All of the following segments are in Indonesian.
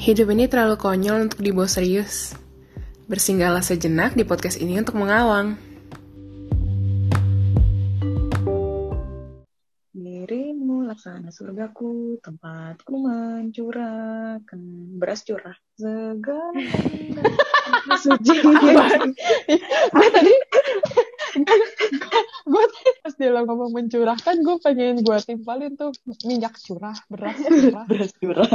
Hidup ini terlalu konyol untuk dibawa serius. Bersinggahlah sejenak di podcast ini untuk mengawang. Dirimu laksana surgaku, tempatku mencurahkan beras curah segala suci. Gue pas dia ngomong mencurahkan, gue pengen gue timpalin tuh minyak curah, beras curah.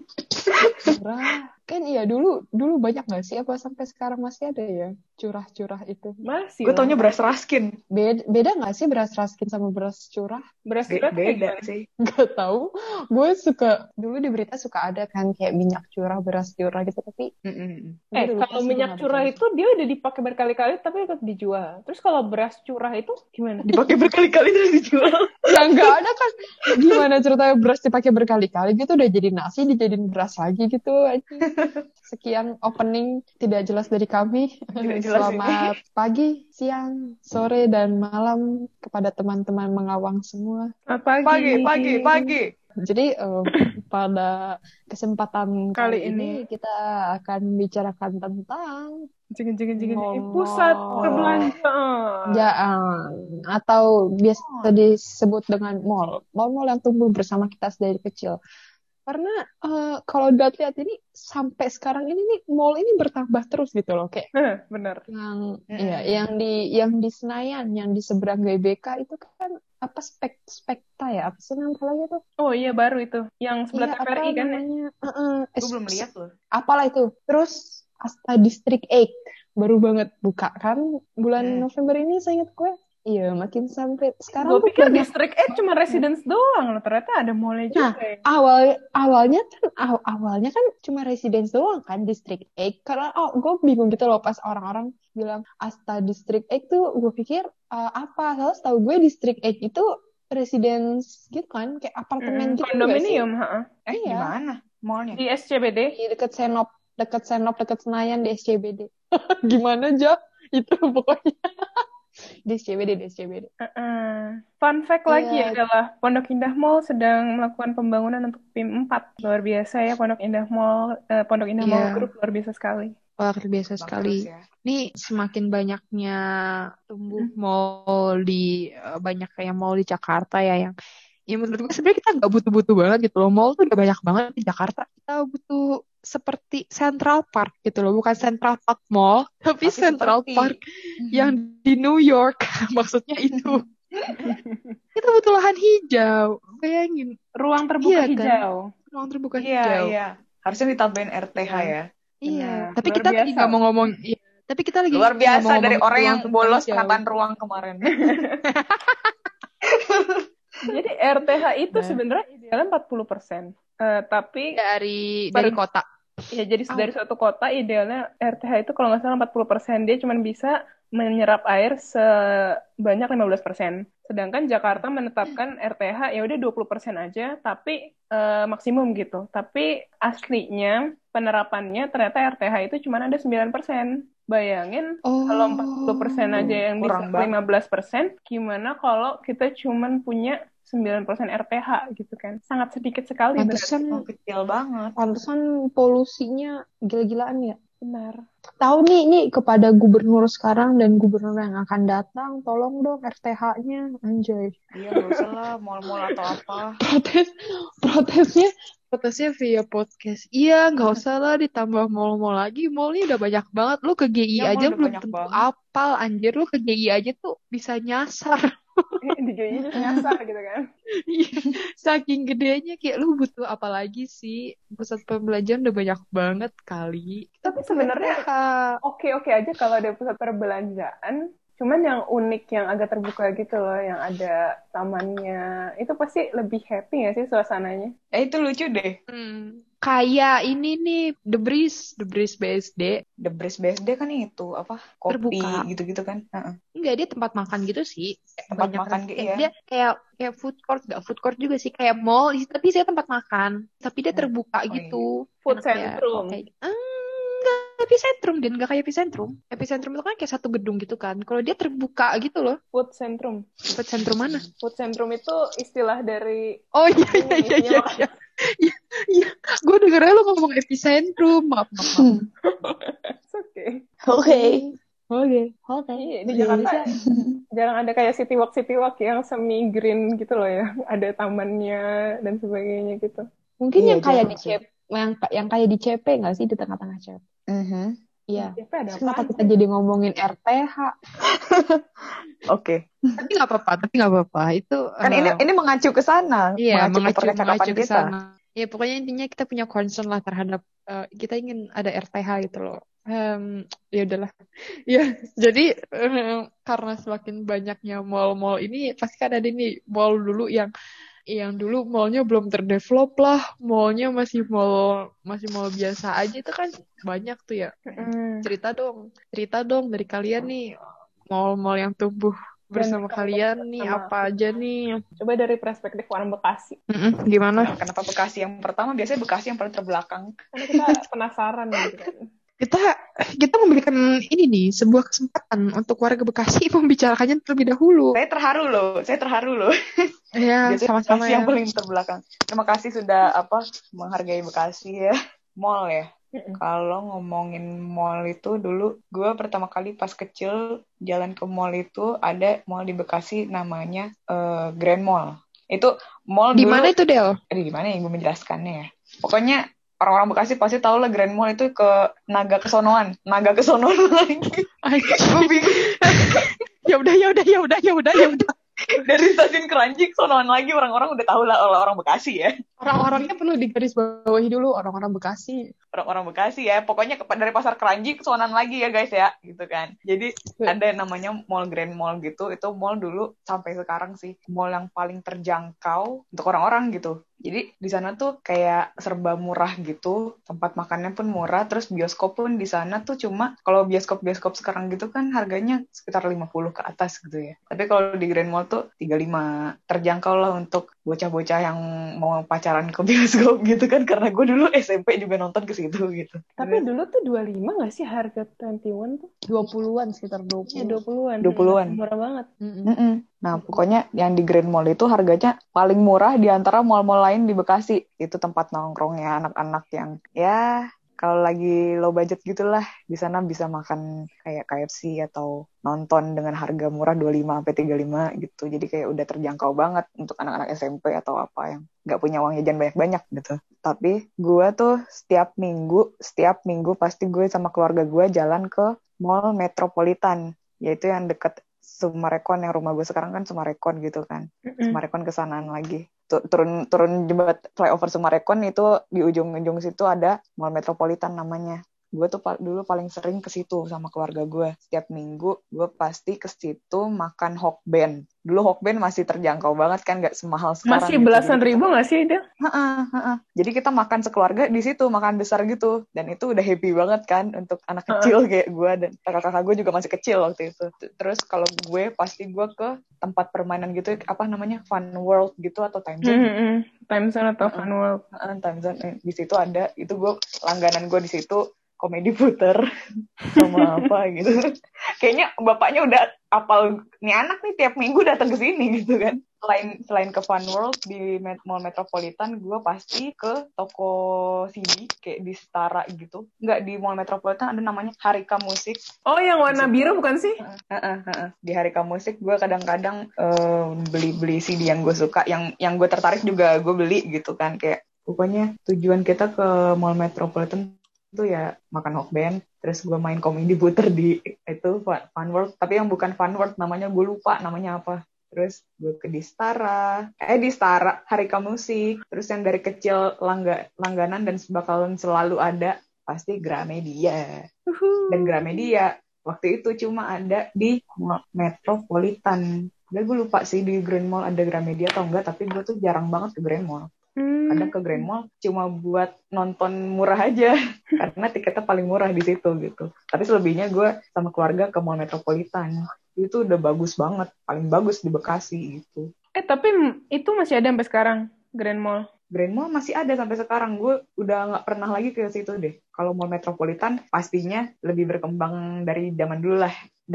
Kan iya dulu banyak nggak sih, apa sampai sekarang masih ada ya curah itu? Masih. Gue taunya beras raskin. Beda nggak sih beras raskin sama beras curah? Beras curah beda sih. Nggak tahu. Gue suka dulu di berita suka ada kan kayak minyak curah, beras curah gitu, tapi kalau minyak curah itu dia udah dipakai berkali-kali tapi tetap dijual. Terus kalau beras curah itu gimana? Dipakai berkali-kali terus dijual. Ya nggak ada kan. Gimana ceritanya beras dipakai berkali-kali gitu udah jadi nasi dijadiin beras lagi gitu. Sekian opening tidak jelas dari kami. Selamat pagi, siang, sore, dan malam kepada teman-teman mengawang semua. Pagi. Jadi pada kesempatan kali ini kita akan bicarakan tentang pusat perbelanjaan atau biasa disebut dengan mall yang tumbuh bersama kita dari kecil. Karena kalau lihat ini sampai sekarang ini nih mall ini bertambah terus gitu loh, kayak benar. Yang di Senayan, yang di seberang GBK itu kan apa Spekta ya, apa sih namanya tuh? Oh iya, baru itu yang sebelah TVRI kan namanya? Gue belum lihat loh. Apalah itu. Terus Asta District 8 baru banget buka kan bulan November ini, saya ingat gue. Iya, makin sampai sekarang. Gue pikir District 8 cuma residence doang loh, ternyata ada mall-nya juga. Awalnya kan cuma residence doang kan District 8. Karena gue bingung gitu loh pas orang-orang bilang Asta District 8 tuh, gue pikir apa? Soalnya setahu gue District 8 itu residence gitu kan, kayak apartemen gitu. Kondominium, Iya. Gimana mallnya? Di SCBD. Di dekat Senayan di SCBD. Gimana aja itu pokoknya. Di SCBD. Fun fact lagi adalah Pondok Indah Mall sedang melakukan pembangunan untuk PIM 4. Luar biasa ya Pondok Indah Mall Group, luar biasa sekali. Luar biasa sekali. Ya. Ini semakin banyaknya tumbuh mall di banyak kayak mall di Jakarta ya, yang menurut gue sebenarnya kita nggak butuh-butuh banget gitu loh. Mall tuh udah banyak banget di Jakarta. Kita butuh seperti Central Park gitu loh, bukan Central Park Mall, tapi Central Park yang di New York. Maksudnya itu. Kita butuh lahan hijau. Bayangin, ruang terbuka hijau. Kan? Ruang terbuka hijau. Iya. Harusnya ditambahin RTH ya. Iya. Tapi kita lagi nggak mau ngomong. Iya. Tapi kita lagi luar biasa dari orang yang bolos penataan ruang kemarin. Jadi RTH itu sebenarnya idealnya 40%. Tapi dari kota. Ya, jadi dari suatu kota idealnya RTH itu kalau nggak salah 40%, dia cuma bisa menyerap air sebanyak 15%. Sedangkan Jakarta menetapkan RTH ya udah 20% aja, tapi maksimum gitu. Tapi aslinya penerapannya ternyata RTH itu cuma ada 9%. Bayangin kalau 40% aja yang bisa 15%, gimana kalau kita cuma punya 9% RTH gitu kan. Sangat sedikit sekali. Pantesan kecil banget. Pantesan polusinya gila-gilaan ya. Benar. Tahu nih kepada gubernur sekarang dan gubernur yang akan datang, tolong dong RTH-nya, anjay. Iya, gak usah lah mall-mall atau apa. Protesnya via podcast. Iya, nggak usah lah ditambah mall-mall lagi. Mall-nya udah banyak banget. Lu ke GI aja belum tentu apal, anjir. Lu ke GI aja tuh bisa nyasar. Di GI nyasar gitu kan. Saking gedenya kayak lu butuh apa lagi sih? Pusat perbelanjaan udah banyak banget kali. Tapi sebenarnya oke aja kalau ada pusat perbelanjaan. Cuman yang unik, yang agak terbuka gitu loh, yang ada tamannya, itu pasti lebih happy gak sih suasananya? Itu lucu deh. Kayak ini nih, The Breeze BSD. The Breeze BSD kan itu, apa? Kopi terbuka. Gitu-gitu kan? Enggak, dia tempat makan gitu sih. Tempat makan gitu ya? Dia kayak food court, nggak food court juga sih. Kayak mall, tapi saya tempat makan. Tapi dia terbuka gitu. Food centrum. Epicentrum, dan nggak kayak Epicentrum. Epicentrum itu kan kayak satu gedung gitu kan. Kalau dia terbuka gitu loh. Food centrum mana? Food centrum itu istilah dari. Oh iya. gue dengernya lu ngomong epicentrum. Maaf. Oke. Oke. Iya, di Jakarta jarang ada kayak city walk yang semi green gitu loh ya. Ada tamannya dan sebagainya gitu. Mungkin Iya, yang kayak jarang di sih. yang kayak di CP nggak sih, di tengah-tengah CP? Iya. CP ada Terus kenapa apaan kita sih? jadi ngomongin RTH? Oke. Tapi nggak apa-apa. Itu Kan ini mengacu ke sana, iya, mengacu ke percakapan mengacu ke kita. sana. Ya pokoknya intinya kita punya concern lah terhadap kita ingin ada RTH gitu loh. Ya udahlah. Ya, jadi karena semakin banyaknya mall-mall ini pasti kan ada nih mall dulu yang dulu mallnya belum terdevelop lah, mallnya masih mall biasa aja, itu kan banyak tuh ya. Cerita dong dari kalian nih, mall-mall yang tumbuh bersama kalian nih apa aja nih? Coba dari perspektif orang Bekasi. Gimana? Kenapa Bekasi yang pertama? Biasanya Bekasi yang paling terbelakang. Karena kita penasaran gitu kan. Kita memberikan ini nih sebuah kesempatan untuk warga Bekasi membicarakannya terlebih dahulu. Saya terharu loh. Ya, Biasanya sama-sama Bekasi ya. yang paling terbelakang. Terima kasih sudah menghargai Bekasi ya. Mall ya. Kalau ngomongin mall itu dulu, gue pertama kali pas kecil jalan ke mall itu ada mall di Bekasi namanya Grand Mall. Itu mall Di dulu. mana itu, Del? Gimana ya gue menjelaskannya ya? Pokoknya orang-orang Bekasi pasti tahu lah Grand Mall itu ke Naga Kesonoan lagi. Gue bingung. Ya udah. Dari stasiun Keranji Kesonoan lagi, orang-orang udah tahu lah orang Bekasi ya. Orang-orangnya perlu digarisbawahi dulu, orang-orang Bekasi. Orang-orang Bekasi ya, pokoknya dari pasar Keranji Kesonoan lagi ya guys ya, gitu kan. Jadi ada namanya Mall Grand Mall gitu, itu mall dulu sampai sekarang sih mall yang paling terjangkau untuk orang-orang gitu. Jadi di sana tuh kayak serba murah gitu, tempat makannya pun murah, terus bioskop pun di sana tuh cuma kalau bioskop sekarang gitu kan harganya sekitar 50 ke atas gitu ya. Tapi kalau di Grand Mall tuh 35, terjangkau lah untuk bocah-bocah yang mau pacaran ke bioskop gitu kan, karena gue dulu SMP juga nonton ke situ gitu. Tapi dulu tuh 25 nggak sih harga 21 tuh? 20-an, sekitar 20. Ya 20-an. 20-an. Murah banget. Nah, pokoknya yang di Grand Mall itu harganya paling murah di antara mall-mall lain di Bekasi. Itu tempat nongkrongnya anak-anak yang ya kalau lagi low budget gitulah, di sana bisa makan kayak KFC atau nonton dengan harga murah 25-35 gitu. Jadi kayak udah terjangkau banget untuk anak-anak SMP atau apa yang nggak punya uang jajan banyak-banyak gitu. Tapi gue tuh setiap minggu pasti gue sama keluarga gue jalan ke Mall Metropolitan, yaitu yang deket Sumarekon, yang rumah gue sekarang kan Sumarekon gitu kan. Sumarekon kesanaan lagi. Turun jembatan flyover Sumarekon itu di ujung-ujung situ ada Mall Metropolitan namanya. Gue tuh dulu paling sering ke situ sama keluarga gue. Setiap minggu gue pasti ke situ makan Hokben. Dulu Hokben masih terjangkau banget kan, nggak semahal sekarang. Masih belasan ribu nggak sih dia? Jadi kita makan sekeluarga di situ, makan besar gitu. Dan itu udah happy banget kan untuk anak kecil kayak gue, dan kakak-kakak gue juga masih kecil waktu itu. Terus kalau gue pasti gue ke tempat permainan gitu, apa namanya, Fun World gitu atau Time Zone. Time Zone atau Fun World. Time Zone di situ ada. Itu gue langganan gue di situ. Komedi puter sama apa gitu. Kayaknya bapaknya udah apal nih anak nih tiap minggu datang ke sini gitu kan. Selain ke Fun World di Mall Metropolitan, gue pasti ke toko CD kayak di Setara gitu. Enggak, di Mall Metropolitan ada namanya Harika Musik. Oh, yang warna biru bukan sih? Di Harika Musik gue kadang-kadang beli CD yang gue suka, yang gue tertarik juga gue beli gitu kan. Kayak pokoknya tujuan kita ke Mall Metropolitan itu ya makan Hokben, terus gue main komedi puter di itu Fun World, tapi yang bukan Fun World namanya gue lupa namanya apa. Terus gue ke di Setara Harika Musik, terus yang dari kecil langganan dan bakalan selalu ada pasti Gramedia. Dan Gramedia waktu itu cuma ada di Metropolitan. Gue lupa sih di Grand Mall ada Gramedia atau enggak, tapi gue tuh jarang banget ke Grand Mall. Kadang ke Grand Mall cuma buat nonton murah aja karena tiketnya paling murah di situ gitu. Tapi selebihnya gue sama keluarga ke Mall Metropolitan. Itu udah bagus banget, paling bagus di Bekasi gitu. Tapi itu masih ada sampai sekarang, Grand Mall? Grand Mall masih ada sampai sekarang. Gue udah nggak pernah lagi ke situ deh. Kalau Mall Metropolitan pastinya lebih berkembang dari zaman dulu lah. Dan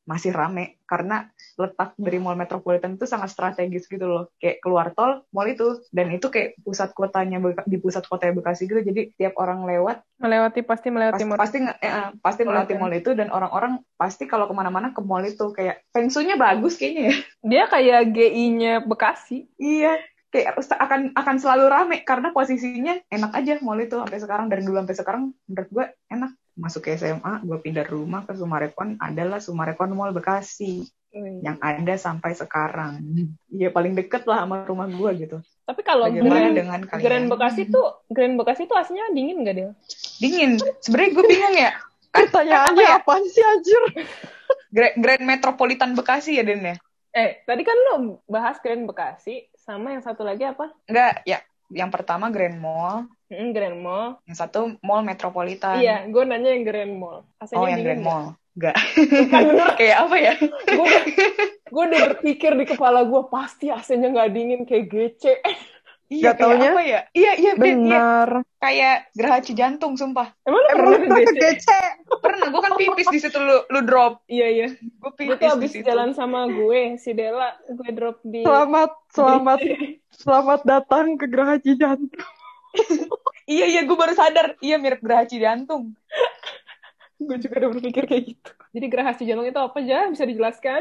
masih rame karena letak dari Mall Metropolitan itu sangat strategis gitu loh. Kayak keluar tol, mall itu, dan itu kayak pusat kotanya di pusat kotanya Bekasi gitu. Jadi tiap orang lewat pasti melewati mall. pasti melewati mall itu, dan orang-orang pasti kalau kemana-mana ke mall itu. Kayak feng shui-nya bagus kayaknya ya. Dia kayak GI-nya Bekasi. Iya, kayak akan selalu rame karena posisinya enak aja mall itu sampai sekarang. Dari dulu sampai sekarang menurut gue enak. Masuk ke SMA, gue pindah rumah ke Sumarekon, adalah Sumarekon Mall Bekasi yang ada sampai sekarang. Iya, paling deket lah sama rumah gue gitu. Tapi kalau Grand Bekasi tuh aslinya dingin nggak dia? Dingin. Sebenarnya gue bingung ya. Pertanyaannya apaan sih anjir? Grand Metropolitan Bekasi ya, Den ya? Tadi kan lo bahas Grand Bekasi, sama yang satu lagi apa? Enggak, ya. Yang pertama Grand Mall. Grand Mall. Yang satu Mall Metropolitan. Iya, gue nanya yang Grand Mall. Yang Grand Mall. Enggak. Bener. Kayak apa ya? Gue udah berpikir di kepala gue, pasti AC-nya nggak dingin kayak GC. Iya, kayak apa ya? Iya, benar. Iya. Kayak Geraha Cijantung, sumpah. Emang lu pernah ke GC? Pernah, gue kan pipis di situ, lu drop. Iya. Gue pipis tuh abis jalan sama gue, si Dela, gue drop di... Selamat datang ke Geraha Cijantung. Iya, gue baru sadar. Iya, mirip Geraha Cijantung. Gue juga udah berpikir kayak gitu. Jadi Geraha Cijantung itu apa aja? Bisa dijelaskan?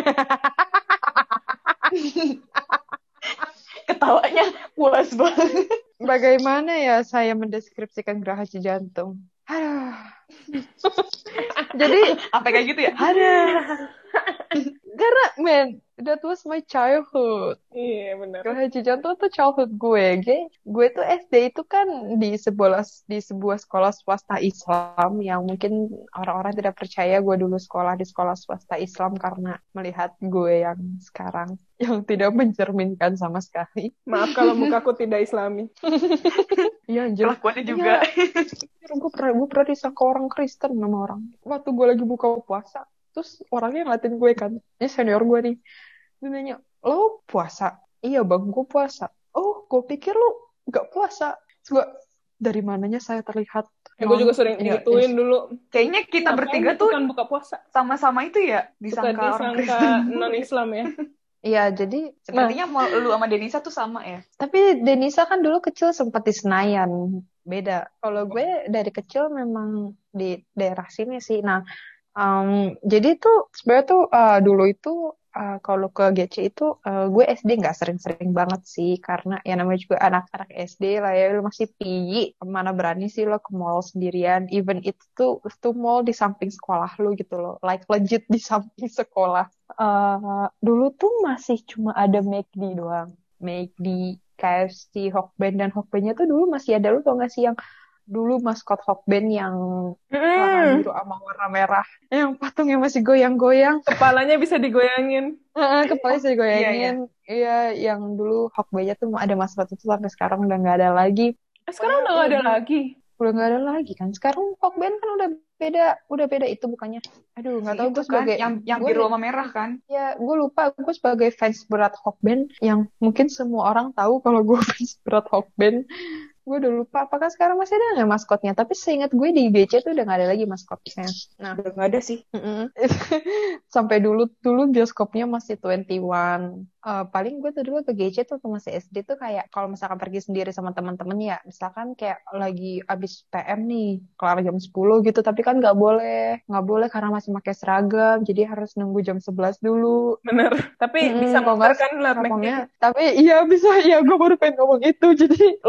Ketawanya puas banget. Bagaimana ya saya mendeskripsikan Geraha Cijantung? Aduh. Jadi apa kayak gitu ya? Aduh. Karena that was my childhood. Iya, benar. Geraha Cijantung tuh childhood gue. Gue tuh SD itu kan di sebuah sekolah swasta Islam yang mungkin orang-orang tidak percaya gue dulu sekolah di sekolah swasta Islam karena melihat gue yang sekarang yang tidak mencerminkan sama sekali. Maaf kalau mukaku tidak Islami. Iya, anjir. Kelakuannya juga. Gue pernah disangka orang Kristen sama orang. Waktu gue lagi buka puasa. Terus orangnya ngeliatin gue kan, ini senior gue nih, dia nanya, lo puasa? Iya bang, gue puasa. Oh, gue pikir lo gak puasa. Terus gue, dari mananya saya terlihat? Gue juga sering digituin dulu. Kayaknya kita bertiga tuh kan buka puasa. Sama-sama itu ya, disangka orang Kristen. Non-Islam ya. Iya, jadi sepertinya lu sama Denisa tuh sama ya. Tapi Denisa kan dulu kecil sempat di Senayan, beda. Kalau gue dari kecil memang di daerah sini sih. Nah, jadi tuh sebenarnya tuh dulu itu kalau ke GC itu gue SD nggak sering-sering banget sih karena ya namanya juga anak-anak SD lah ya, lu masih piyi, mana berani sih lo ke mall sendirian, even itu tuh mall di samping sekolah lu gitu loh, like legit di samping sekolah. Dulu tuh masih cuma ada McD doang, McD, KFC, Hokben, dan Hokbennya tuh dulu masih ada, lu tau gak sih yang dulu maskot Hokben yang warna biru sama warna merah, yang patungnya masih goyang-goyang, kepalanya bisa digoyangin. Kepalanya bisa digoyangin. Iya, yang dulu Hokbennya tuh ada maskot itu sampai sekarang udah nggak ada lagi. Sekarang udah nggak ada lagi. Udah nggak ada lagi kan? Sekarang Hokben kan udah beda itu bukannya. Aduh, nggak tahu gue sebagai kan, yang biru sama merah kan? Ya, gue lupa. Gue sebagai fans berat Hokben yang mungkin semua orang tahu kalau gue fans berat Hokben. Gue udah lupa apakah sekarang masih ada nggak maskotnya, tapi seingat gue di GC tuh udah nggak ada lagi maskotnya. Nah, udah nggak ada sih. Sampai dulu bioskopnya masih 21. Paling gue tuh dulu ke GC tuh masih SD tuh kayak kalau misalkan pergi sendiri sama teman-teman ya, misalkan kayak lagi abis PM nih, kelar jam 10 gitu, tapi kan nggak boleh karena masih pakai seragam, jadi harus nunggu jam 11 dulu. Bener, tapi bisa ngomong kan tapi iya bisa, ya gue baru pengen ngomong itu. Jadi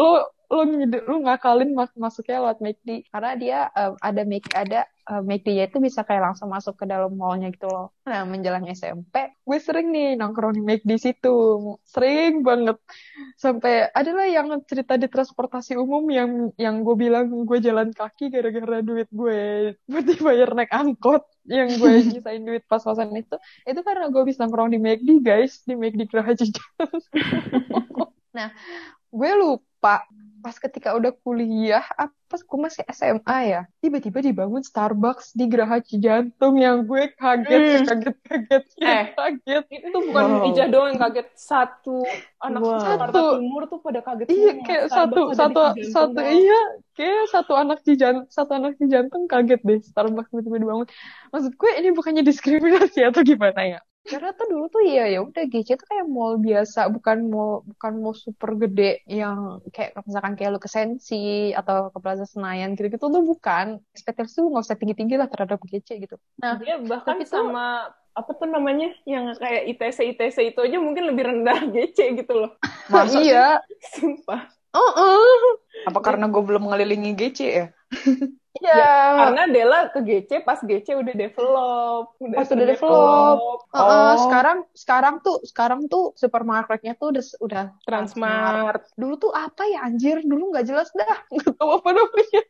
lu ngakalin masuknya lewat McD karena dia ada McD-nya itu bisa kayak langsung masuk ke dalam mallnya gitu loh. Nah, menjelang SMP gue sering nih nongkrong di McD situ, sering banget, sampai adalah yang cerita di transportasi umum yang gue bilang gue jalan kaki gara-gara duit gue buat dibayar naik angkot, yang gue nyisain duit pas-pasan itu karena gue bisa nongkrong di McD guys, di McD Geraha Cijantung. Nah, gue lupa pas ketika udah kuliah, pas gue masih SMA ya, tiba-tiba dibangun Starbucks di Geraha Cijantung yang gue kaget. Kaget. Itu bukan Ija doang yang kaget, satu anak Jakarta Timur tuh pada kaget Iya, semua. kayak Starbucks ada di Cijantung, satu iya, kayak satu anak Cijantung kaget deh Starbucks tiba-tiba dibangun. Maksud gue ini bukannya diskriminasi atau gimana ya? Karena tuh dulu tuh ya udah GC tuh kayak mall biasa, bukan mall super gede yang kayak misalkan kayak lu ke Sensi atau ke Plaza Senayan gitu-gitu tuh bukan. Ekspektasi tuh nggak usah tinggi-tinggi lah terhadap GC gitu. Nah, dia bahkan tapi sama apa tuh namanya yang kayak ITC itu aja mungkin lebih rendah GC gitu loh. Masa iya, sih? Sumpah. Apa karena gue belum ngelilingi GC ya? Iya. Ya, karena Dela ke GC pas GC udah develop, Pas udah develop. Sekarang tuh supermarketnya tuh udah Transmart. Dulu tuh apa ya anjir? Dulu nggak jelas dah. Nggak tahu apa namanya.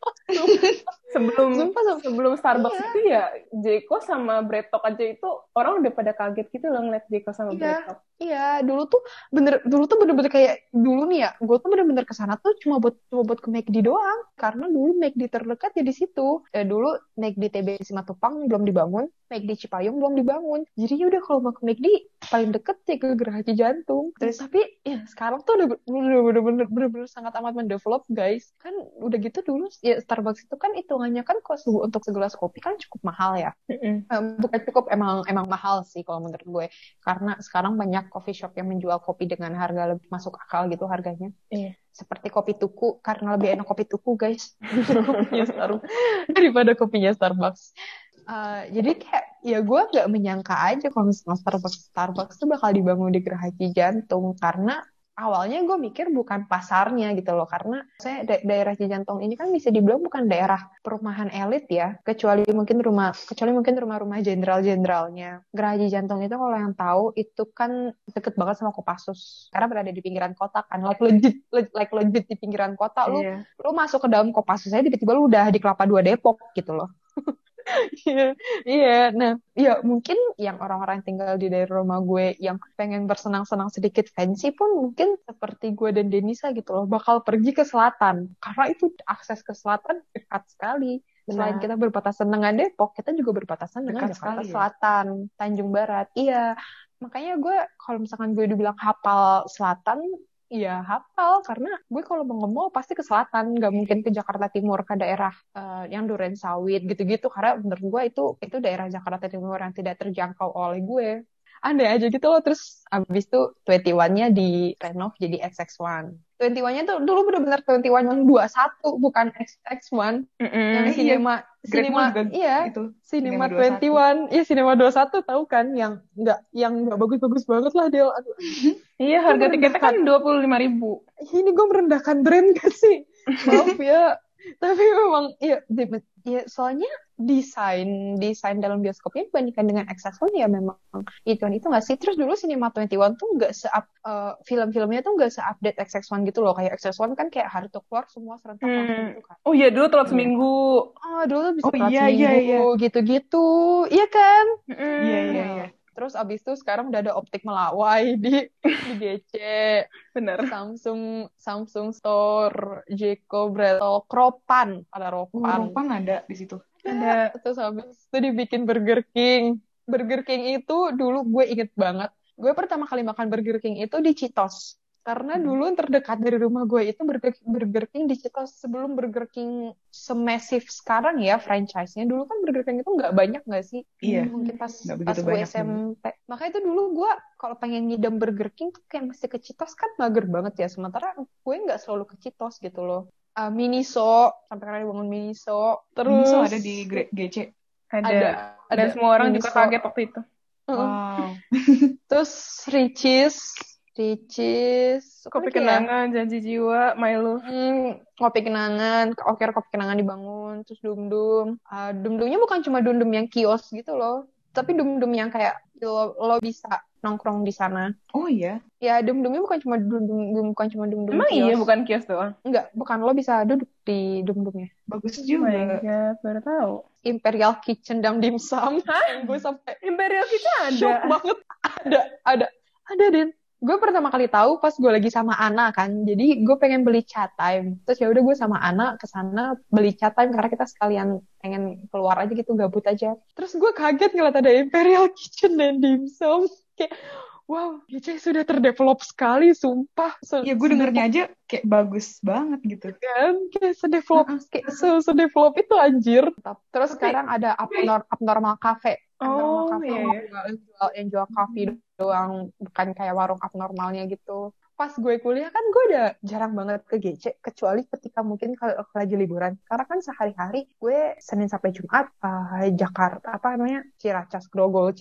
Sebelum Starbucks itu ya Jeko sama Bread Talk aja itu orang udah pada kaget gitu loh ngeliat Jeko sama Bread Talk. Iya, dulu tuh bener-bener kayak dulu nih ya, gue tuh bener-bener kesana tuh cuma buat ke McD doang, karena dulu McD terdekat ya di situ. Dulu McD TB Simatupang belum dibangun, McD Cipayung belum dibangun. Jadi udah kalau mau ke McD paling deket ya ke Geraha Cijantung. Terus tapi ya sekarang tuh udah bener-bener sangat amat mendevelop guys. Kan udah gitu dulu ya Starbucks itu kan hitungannya kan kok untuk segelas kopi kan cukup mahal ya. Bukan cukup, emang mahal sih kalau menurut gue. Karena sekarang banyak coffee shop yang menjual kopi dengan harga lebih masuk akal gitu harganya. Seperti kopi tuku, karena lebih enak kopi tuku guys daripada kopinya Starbucks. Jadi kayak ya gue nggak menyangka aja kalau misalnya Starbucks tuh bakal dibangun di Geraha Cijantung, karena awalnya gue mikir bukan pasarnya gitu loh, karena saya daerah Cijantung ini kan bisa dibilang bukan daerah perumahan elit ya, kecuali mungkin rumah-rumah jenderal-jenderalnya. Geraha Cijantung itu kalau yang tahu itu kan deket banget sama Kopassus, karena berada di pinggiran kota kan, like legit di pinggiran kota. Lu masuk ke dalam Kopassus aja tiba-tiba lu udah di Kelapa Dua Depok gitu loh. Iya, nah, ya mungkin yang orang-orang yang tinggal di daerah rumah gue yang pengen bersenang-senang sedikit fancy pun mungkin seperti gue dan Denisa gitu loh, bakal pergi ke selatan, karena itu akses ke selatan dekat sekali. Selain kita berbatasan dengan Depok, kita juga berbatasan dengan Jakarta Selatan, Tanjung Barat. Iya, makanya gue kalau misalkan gue dibilang hafal selatan, iya hafal, karena gue kalau mau nge-mall pasti ke selatan, nggak mungkin ke Jakarta Timur, ke daerah yang Duren Sawit gitu-gitu, karena menurut gue itu daerah Jakarta Timur yang tidak terjangkau oleh gue. Aneh aja gitu loh. Terus abis itu 21-nya direnov jadi XX1. 21-nya tuh dulu bener-bener 21 yang 21, bukan XX1. Yang Cinema iya, itu. Cinema 21. Iya, Cinema 21 tahu kan, yang nggak bagus-bagus banget lah dia. Aduh. Iya, harga tiketnya kan 25.000. Ini gue merendahkan brand gak sih? Maaf ya. Tapi memang ya soalnya desain dalam bioskopnya dibandingkan dengan XX1 ya memang itu nggak sih. Terus dulu Cinema 21 tuh nggak film-filmnya tuh nggak se-update XX1 gitu loh. Kayak XX1 kan kayak hari itu keluar semua serentak gitu kan. Oh iya, dulu telat seminggu. Dulu bisa telat seminggu gitu-gitu. Iya kan? Iya. Terus abis itu sekarang udah ada Optik Melawai di GC. Bener. Samsung Store, Jeko, Breto, Kropan. Ada Ropan. Ropan ada di situ. Ada. Terus habis itu dibikin Burger King. Burger King itu dulu gue inget banget. Gue pertama kali makan Burger King itu di Citos. Karena dulu terdekat dari rumah gue itu Burger King di Citos. Sebelum Burger King semasif sekarang ya franchise-nya. Dulu kan Burger King itu nggak banyak nggak sih? Iya. Mungkin pas gue SMP. Makanya itu dulu gue kalau pengen ngidam Burger King tuh kayak mesti ke Citos kan mager banget ya. Sementara gue nggak selalu ke Citos gitu loh. Miniso, sampai karena dibangun Miniso. Terus Miniso ada di GC. Ada. Semua orang Miniso. juga kaget waktu itu. Wow. Terus Ricis, Kopi Kenangan, Janji Jiwa, Milo. Kopi Kenangan, Kopi Kenangan dibangun. Terus Dumdumnya bukan cuma Dumdum yang kios gitu loh, tapi Dumdum yang kayak lo bisa nongkrong di sana. Oh iya? Ya, Dumdumnya bukan cuma Dumdum Emang kios. iya, bukan kios doang? Enggak, bukan, lo bisa duduk di Dumdumnya. Bagus juga. Oh my God, baru tahu. Imperial Kitchen dan Dimsum. Hah? Gue sampai Imperial Kitchen ada? shock banget. Ada, Den. gue pertama kali tahu pas gue lagi sama Ana kan. Jadi gue pengen beli chat time. Terus ya udah gue sama Ana ke sana beli chat time karena kita sekalian pengen keluar aja gitu, gabut aja. Terus gue kaget ngeliat ada Imperial Kitchen dan dimsum. Kayak wow, GC sudah terdevelop sekali, sumpah. Ya gue dengernya aja kayak bagus banget gitu. Kan kayak sedevelop itu anjir. Terus sekarang ada Abnormal Cafe. Abnormal Cafe iya. yang jual coffee doang, bukan kayak warung abnormalnya gitu. Pas gue kuliah kan gue udah jarang banget ke GC, kecuali ketika mungkin kalau lagi liburan. Karena kan sehari-hari gue Senin sampai Jumat Jakarta, apa namanya, Ciracas Grogol.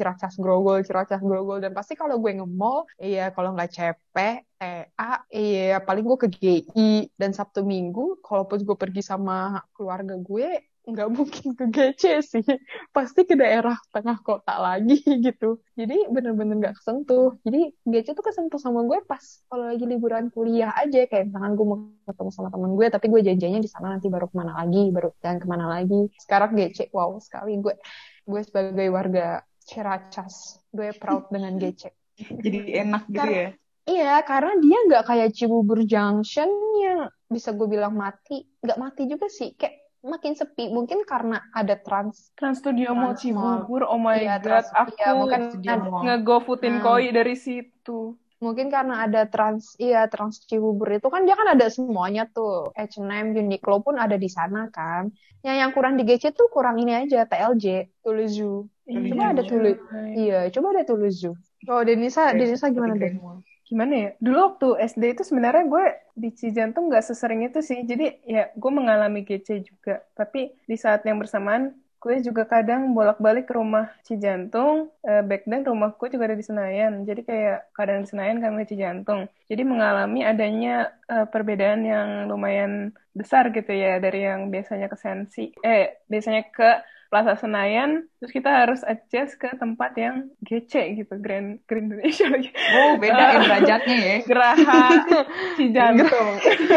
Dan pasti kalau gue nge-mall, iya kalau nggak CP, TA, iya paling gue ke GI. Dan Sabtu Minggu, kalaupun gue pergi sama keluarga gue, nggak mungkin ke GC sih, pasti ke daerah tengah kota lagi gitu. Jadi bener-bener nggak kesentuh. Jadi GC tuh kesentuh sama gue pas kalau lagi liburan kuliah aja, kayak misalkan gue mau ketemu sama temen gue, tapi gue janjiannya di sana, nanti baru jalan kemana lagi. Sekarang GC, wow sekali gue sebagai warga Ciracas, gue proud dengan GC. Jadi enak gitu ya. Iya, karena dia nggak kayak Cibubur Junction yang bisa gue bilang mati. Nggak mati juga sih, kayak makin sepi. Mungkin karena ada Trans Studio Mall Cibubur, oh my Iya, god, aku mungkin nge-GoFoodin koi dari situ. mungkin karena ada Trans Cibubur itu kan dia kan ada semuanya tuh. H&M, Uniqlo pun ada di sana kan. Yang kurang di GC tuh kurang ini aja, TLJ, Tuluzu. Coba ada Tuluzu. Iya, coba ada Tuluzu. Oh, Denisa gimana deh? Gimana ya? Dulu waktu SD itu sebenarnya gue di Cijantung nggak sesering itu sih. Jadi ya gue mengalami GC juga. Tapi di saat yang bersamaan, gue juga kadang bolak-balik ke rumah Cijantung. Back then rumahku juga ada di Senayan. Jadi kayak kadang di Senayan, kadang di Cijantung. Jadi mengalami adanya perbedaan yang lumayan besar gitu ya. Dari yang biasanya biasanya ke Plaza Senayan, terus kita harus adjust ke tempat yang GC gitu, Grand Indonesia lagi. Oh, beda derajatnya ya. Geraha Cijantung.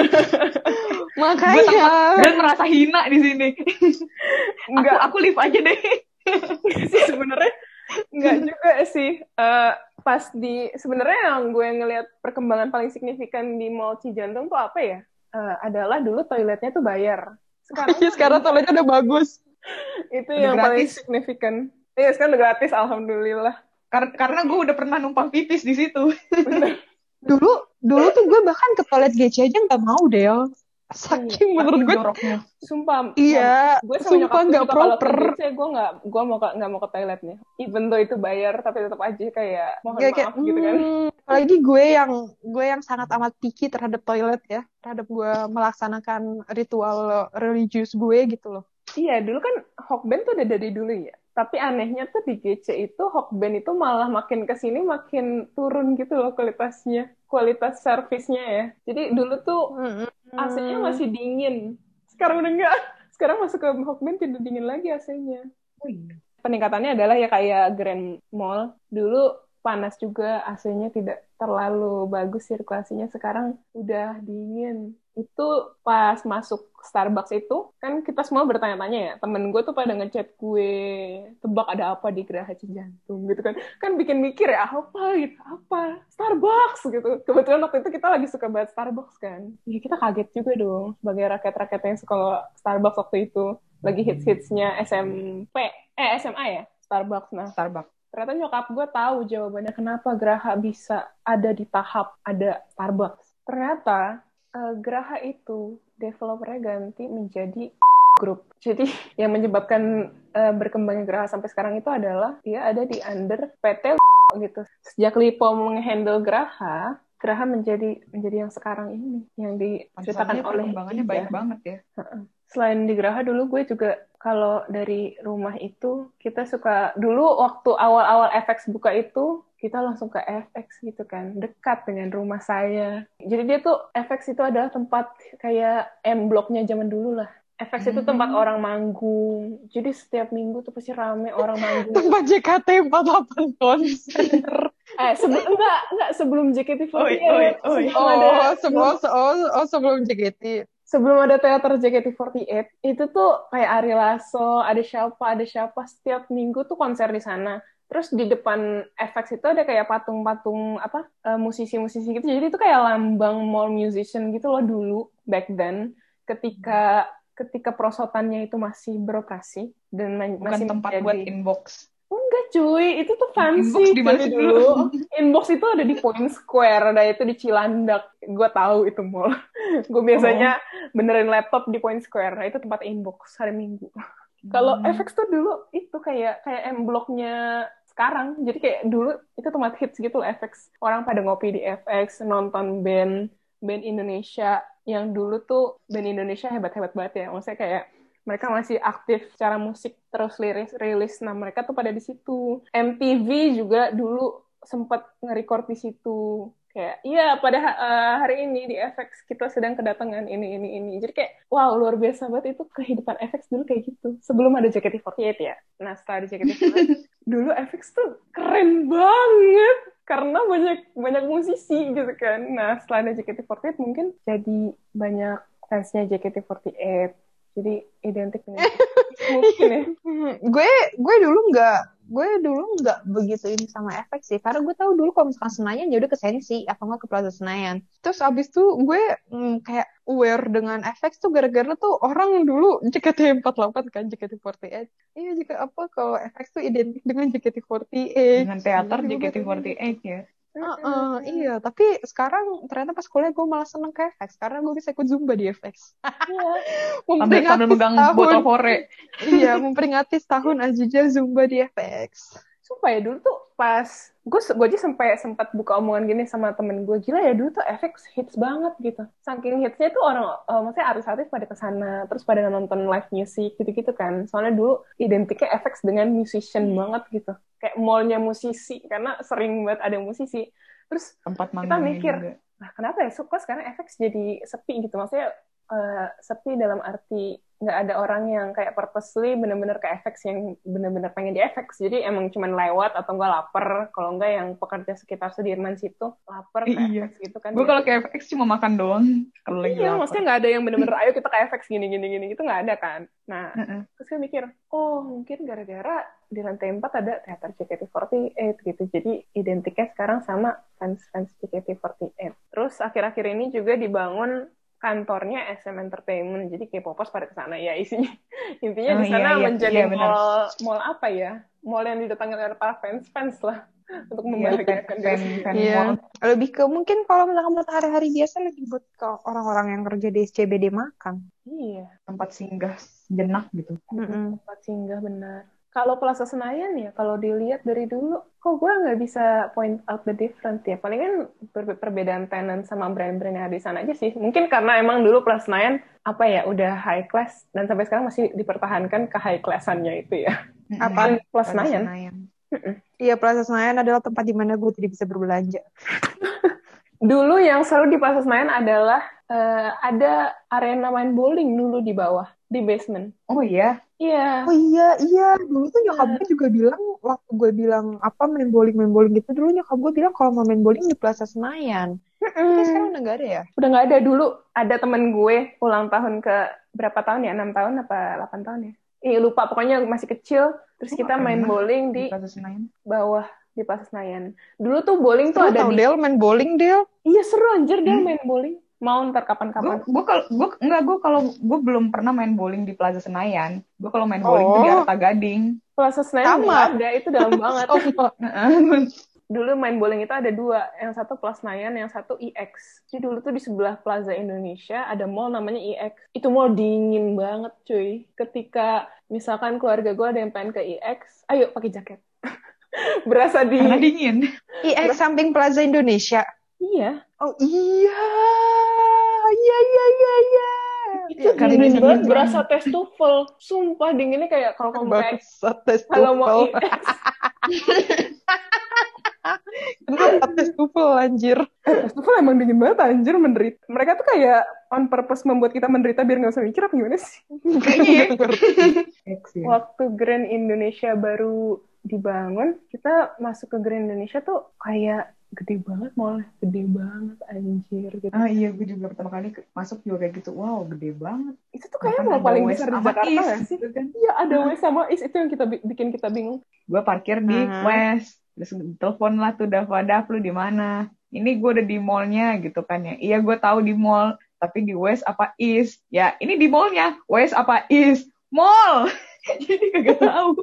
Makanya gue merasa hina di sini. Enggak, aku live aja deh. Sebenarnya enggak juga sih. Sebenarnya yang gue ngelihat perkembangan paling signifikan di Mall Cijantung tuh apa ya? Adalah dulu toiletnya tuh bayar. Sekarang toiletnya udah bagus. Itu udah yang gratis. paling signifikan. Iya, sekarang udah gratis, alhamdulillah. Karena gue udah pernah numpang pipis di situ. Dulu tuh gue bahkan ke toilet GC aja nggak mau deh. Saking menurut gue joroknya. Sumpah. Iya, Gue sama sumpah nggak proper. Kalau ke GC gue nggak mau ke toiletnya. Even though itu bayar, tapi tetap aja kayak mohon maaf gitu kan. Apalagi gue yang sangat amat picky terhadap toilet ya, terhadap gue melaksanakan ritual religius gue gitu loh. Iya, dulu kan Hokben tuh udah dari dulu ya. Tapi anehnya tuh di GC itu Hokben itu malah makin kesini makin turun gitu loh kualitasnya. Kualitas servisnya ya. Jadi dulu tuh AC-nya masih dingin. Sekarang udah enggak. Sekarang masuk ke Hokben tidak dingin lagi AC-nya. Oh iya. Peningkatannya adalah ya kayak Grand Mall. Dulu panas juga, AC-nya tidak terlalu bagus sirkulasinya. Sekarang udah dingin. Itu pas masuk Starbucks itu, kan kita semua bertanya-tanya ya. Temen gue tuh pada ngechat gue, tebak ada apa di Geraha Cijantung gitu kan. Kan bikin mikir ya, apa? Starbucks gitu. Kebetulan waktu itu kita lagi suka banget Starbucks kan. Ya kita kaget juga dong, sebagai rakyat-rakyat yang suka Starbucks waktu itu. Lagi hits-hitsnya SMA ya, Starbucks. Nah, Starbucks. Ternyata nyokap gue tahu jawabannya kenapa Geraha bisa ada di tahap ada Starbucks. Ternyata Geraha itu developernya ganti menjadi grup. Jadi yang menyebabkan berkembangnya Geraha sampai sekarang itu adalah dia ada di under PT gitu. Sejak Lipo menghandle Geraha menjadi yang sekarang ini, yang diceritakan oleh perkembangannya baik banget ya. Selain di Geraha, dulu gue juga kalau dari rumah itu kita suka dulu waktu awal-awal FX buka itu kita langsung ke FX gitu kan, dekat dengan rumah saya. Jadi dia tuh FX itu adalah tempat kayak M Block-nya zaman dulu lah. FX itu tempat orang manggung. Jadi setiap minggu tuh pasti rame orang manggung. Tempat JKT48 konser. Sebelum JKT48. Sebelum JKT. Sebelum ada teater JKT48, itu tuh kayak Ari Lasso, ada siapa setiap minggu tuh konser di sana. Terus di depan FX itu ada kayak patung-patung musisi-musisi gitu. Jadi itu kayak lambang mall musician gitu loh dulu back then ketika perosotannya itu masih beroperasi dan Bukan masih tempat buat inbox. Enggak cuy, itu tuh fancy Inbox di mana dari sih dulu. Inbox itu ada di Point Square, ada itu di Cilandak. Gue tahu itu mall. Gue biasanya benerin laptop di Point Square. Nah, itu tempat inbox hari Minggu. Kalau FX tuh dulu itu kayak M Block-nya sekarang. Jadi kayak dulu itu tempat hits gitu loh FX. Orang pada ngopi di FX, nonton band Indonesia. Yang dulu tuh band Indonesia hebat-hebat banget ya. Maksudnya kayak mereka masih aktif secara musik, terus rilis. Nah, mereka tuh pada di situ. MTV juga dulu sempat nge-record di situ. Kayak, iya pada hari ini di FX kita sedang kedatangan ini. Jadi kayak, wow, luar biasa banget itu kehidupan FX dulu kayak gitu. Sebelum ada JKT48 ya. Nah, setelah ada JKT48, dulu FX tuh keren banget. Karena banyak musisi gitu kan. Nah, setelah ada JKT48 mungkin jadi banyak fansnya JKT48. Jadi identik dengan mungkin ya. Gue dulu nggak begitu ini sama FX sih, karena gue tahu dulu kalau misalkan Senayan ya udah ke Sensi atau nggak ke Plaza Senayan. Terus abis itu gue kayak aware dengan FX tuh gara-gara tuh orang dulu JKT48 kan, JKT48. Iya jika kalau FX tuh identik dengan JKT48 dengan teater JKT48 ya. Iya, tapi sekarang ternyata pas kuliah gue malah seneng ke FX karena gue bisa ikut Zumba di FX. Sambil megang botol hore. Iya, memperingati setahun Aziza Zumba di FX. Sumpah ya dulu tuh pas gue aja sempat buka omongan gini sama temen gue, gila ya dulu tuh FX hits banget gitu. Saking hitsnya tuh orang, maksudnya artis-artis pada kesana, terus pada nonton live music gitu-gitu kan. Soalnya dulu identiknya FX dengan musician banget gitu. Kayak mallnya musisi, karena sering banget ada musisi. Terus tempat kita mikir, juga. Nah kenapa ya kok sekarang FX jadi sepi gitu? Maksudnya sepi dalam arti nggak ada orang yang kayak purposely bener-bener ke FX yang bener-bener pengen di FX. Jadi emang cuman lewat atau nggak lapar. Kalau nggak yang pekerja sekitar Sudirman situ lapar ke FX gitu kan. Gue kalau ke FX cuma makan doang. Kalau lagi lapar. Maksudnya nggak ada yang bener-bener ayo kita ke FX gini gitu nggak ada kan. Nah terus gue mikir, mungkin gara-gara di lantai 4 ada teater JKT48 gitu. Jadi identiknya sekarang sama fans JKT48. Terus akhir-akhir ini juga dibangun kantornya SM Entertainment, jadi K-popers pada kesana ya intinya di sana menjadi mall apa ya, mall yang didatangi oleh para fans lah untuk membahagiakan fans. Lebih ke mungkin kalau misalkan buat hari-hari biasa lebih buat ke orang-orang yang kerja di SCBD makan. Iya, tempat singgah jenak gitu. Tempat singgah benar. Kalau Plaza Senayan ya, kalau dilihat dari dulu, kok gue nggak bisa point out the difference ya. Palingan perbedaan tenant sama brand-brand yang ada di sana aja sih. Mungkin karena emang dulu Plaza Senayan, udah high class, dan sampai sekarang masih dipertahankan ke high class-annya itu ya. Apa? Plaza Senayan. Iya, Plaza Senayan adalah tempat di mana gue tidak bisa berbelanja. Dulu yang seru di Plaza Senayan adalah ada arena main bowling dulu di bawah, di basement. Oh iya? Iya. Oh iya. Dulu tuh nyokap gue juga bilang, waktu gue bilang main bowling gitu, dulu nyokap gue bilang kalau mau main bowling di Plaza Senayan. Tapi sekarang udah nggak ada ya? Udah nggak ada. Dulu ada temen gue ulang tahun ke berapa tahun ya? 6 tahun apa 8 tahun ya? Lupa, pokoknya masih kecil. Terus kita main bowling di Plaza Senayan. Bawah di Plaza Senayan. Dulu tuh bowling tuh ada di... Del main bowling, Del? Iya seru anjir Del main bowling. Mau ntar kapan-kapan. Gue belum pernah main bowling di Plaza Senayan. Gue kalau main bowling itu di Arta Gading. Plaza Senayan nggak ada, itu dalam banget. Dulu main bowling itu ada 2, yang satu Plaza Senayan, yang satu IX. Jadi dulu tuh di sebelah Plaza Indonesia ada mall namanya IX. Itu mall dingin banget cuy. Ketika misalkan keluarga gue ada yang pengen ke IX, ayo pakai jaket. Berasa karena dingin. IX samping Plaza Indonesia. Iya. Oh iya. Itu dingin banget, berasa tes TOEFL. Sumpah dinginnya kayak kalau kamu kayak kalau mau IX. Kenapa tes TOEFL anjir? Tes TOEFL emang dingin banget anjir, menderita. Mereka tuh kayak on purpose membuat kita menderita biar nggak usah mikir apa gimana sih? Waktu Grand Indonesia baru dibangun, kita masuk ke Grand Indonesia tuh kayak gede banget mall, gede banget anjir gitu. Ah iya, gue juga pertama kali masuk juga kayak gitu. Wow, gede banget. Itu tuh kayak Bahkan mall ada paling West besar di sama Jakarta East nggak sih? gitu kan. Iya, ada West sama East, itu yang bikin kita bingung. Gue parkir di West, terus telepon lah tuh Dav, lu di mana? Ini gue udah di mallnya gitu kan ya. Iya, gue tahu di mall, tapi di West apa East? Ya, ini di mallnya, West apa East? Mall. Jadi kagak tahu.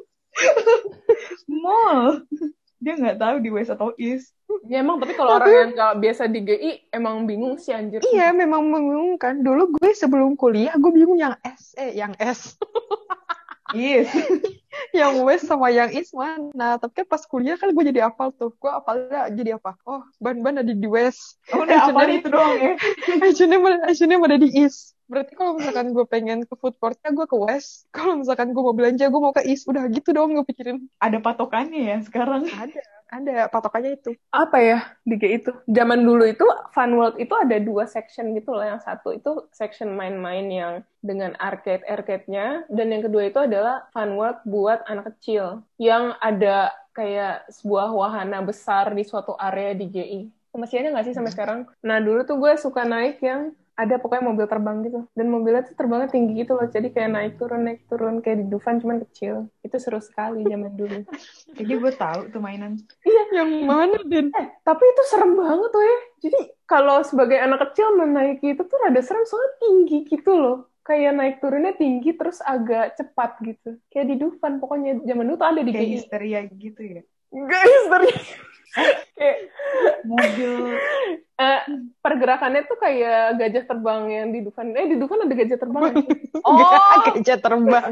Mall. Dia nggak tahu di West atau East. Ya emang, tapi kalau orang yang nggak biasa di GI emang bingung sih anjir. Iya, memang membingungkan. Dulu gue sebelum kuliah, gue bingung yang S. East. Yang West sama yang East mana. Tapi kan pas kuliah kan gue jadi hafal tuh. Gue hafalnya jadi apa? Oh, ban-ban ada di West. Oh, udah hafal itu doang ya. H&M ada di East. Berarti kalau misalkan gue pengen ke food court-nya, gue ke West. Kalau misalkan gue mau belanja, gue mau ke East. Udah gitu doang gue pikirin. Ada patokannya ya sekarang. Ada patokannya itu. Apa ya di GI itu? Zaman dulu itu Fun World itu ada 2 section gitu loh. Yang satu itu section main-main yang dengan arcade-nya, dan yang kedua itu adalah Fun World buat anak kecil yang ada kayak sebuah wahana besar di suatu area di GI. Masih ada nggak sih sampai sekarang? Nah dulu tuh gue suka naik yang ada pokoknya mobil terbang gitu, dan mobilnya tuh terbangnya tinggi gitu loh, jadi kayak naik turun kayak di Dufan cuman kecil. Itu seru sekali zaman dulu. Jadi gue tahu tuh mainan. Yang mana, Din? Tapi itu serem banget tuh ya. Jadi kalau sebagai anak kecil menaiki itu tuh rada serem, soalnya tinggi gitu loh. Kayak naik turunnya tinggi terus agak cepat gitu. Kayak di Dufan pokoknya zaman dulu tuh ada di Kayak GI. histeria gitu ya. Guys, kayak Mobil. pergerakannya tuh kayak gajah terbang yang di Dufan. Di Dufan ada gajah terbang. Gajah terbang.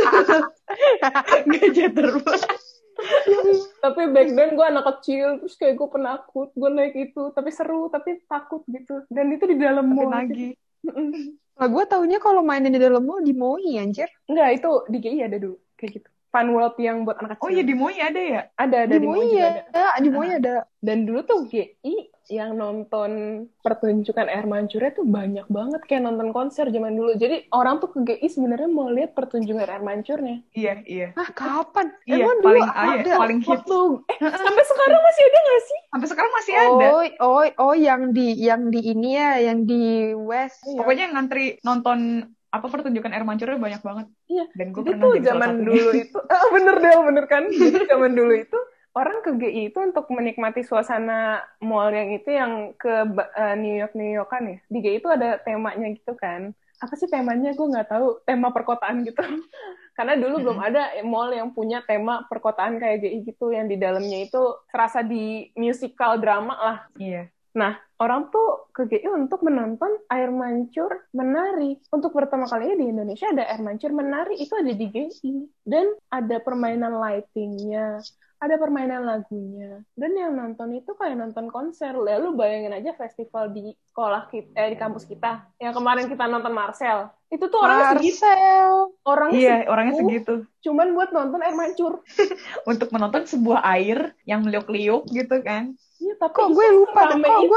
Gajah terbang. Tapi back then gue anak kecil, terus kayak gue penakut, gue naik itu, tapi seru, tapi takut gitu. Dan itu di dalam mall. Lagi. Lah gue taunya kalau mainin di dalam mall di MOI anjir. Enggak, itu di GI ada dulu kayak gitu. Fun World yang buat anak kecil. Oh iya, di MOI ada ya? Ada Di di MOI MOI juga ya. ada. Di MOI ada. Dan dulu tuh GI yang nonton pertunjukan air mancurnya tuh banyak banget, kayak nonton konser zaman dulu. Jadi orang tuh ke GI sebenarnya mau lihat pertunjukan air mancurnya. Iya. Ah, kapan? Iya, Emang paling dulu ada? paling hits. Sampai sekarang masih ada nggak sih? Sampai sekarang masih ada. Oh, yang di ini ya, yang di West. Pokoknya yang ngantri nonton apa pertunjukan air mancurnya banyak banget. Iya. Dan gue Jadi pernah tuh jadi salah zaman satunya. dulu itu, bener kan? Jadi zaman dulu itu orang ke GI itu untuk menikmati suasana mall yang itu, yang ke New Yorkan ya. Di GI itu ada temanya gitu kan. Apa sih temanya? Gue nggak tahu. Tema perkotaan gitu. Karena dulu belum ada mall yang punya tema perkotaan kayak GI gitu, yang di dalamnya itu serasa di musical drama lah. Iya. Nah, orang tuh ke GI untuk menonton air mancur menari. Untuk pertama kalinya di Indonesia ada air mancur menari, itu ada di GI. Dan ada permainan lightingnya, ada permainan lagunya. Dan yang nonton itu kayak nonton konser. Lalu bayangin aja festival di sekolah kita, di kampus kita. Yang kemarin kita nonton Marcel. Itu tuh orangnya segitu. Orangnya segitu. Cuman buat nonton air mancur. Untuk menonton sebuah air yang meliuk-liuk gitu kan. Iya, tapi kok gue lupa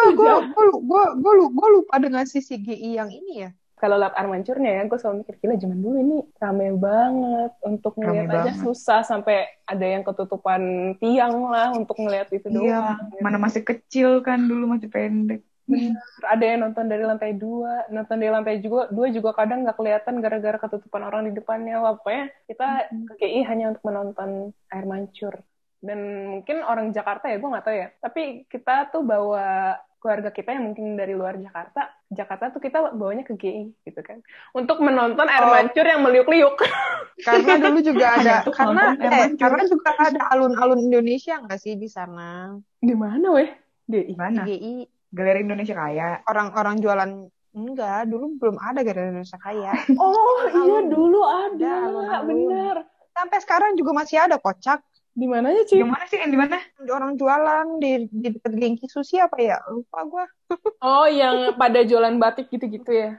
gue lupa dengan sisi GI yang ini ya. Kalau lap air mancurnya ya, gue selalu mikir, gila zaman dulu ini rame banget. Untuk ngeliat aja susah, sampai ada yang ketutupan tiang lah untuk ngeliat itu doang. Iya, mana masih kecil kan dulu, masih pendek. Bener. Ada yang nonton dari lantai 2, nonton dari lantai 2 juga kadang nggak kelihatan gara-gara ketutupan orang di depannya. Wah, pokoknya kita ke GI hanya untuk menonton air mancur. Dan mungkin orang Jakarta ya, gue nggak tahu ya. Tapi kita tuh bawa keluarga kita yang mungkin dari luar Jakarta tuh kita bawanya ke GI gitu kan. Untuk menonton air mancur yang meliuk-liuk. Karena dulu juga ada, karena juga ada alun-alun Indonesia nggak sih di sana? Di mana weh? GI. Mana? GI. Galeri Indonesia Kaya. Orang-orang jualan. Enggak, dulu belum ada Galeri Indonesia Kaya. Oh iya, dulu ada. Bener. Sampai sekarang juga masih ada, kocak. Di mananya, Ci? Di mana sih? Yang di mana? Orang jualan di dekat Genki Sushi apa ya? Lupa gue. Oh, yang pada jualan batik gitu-gitu ya?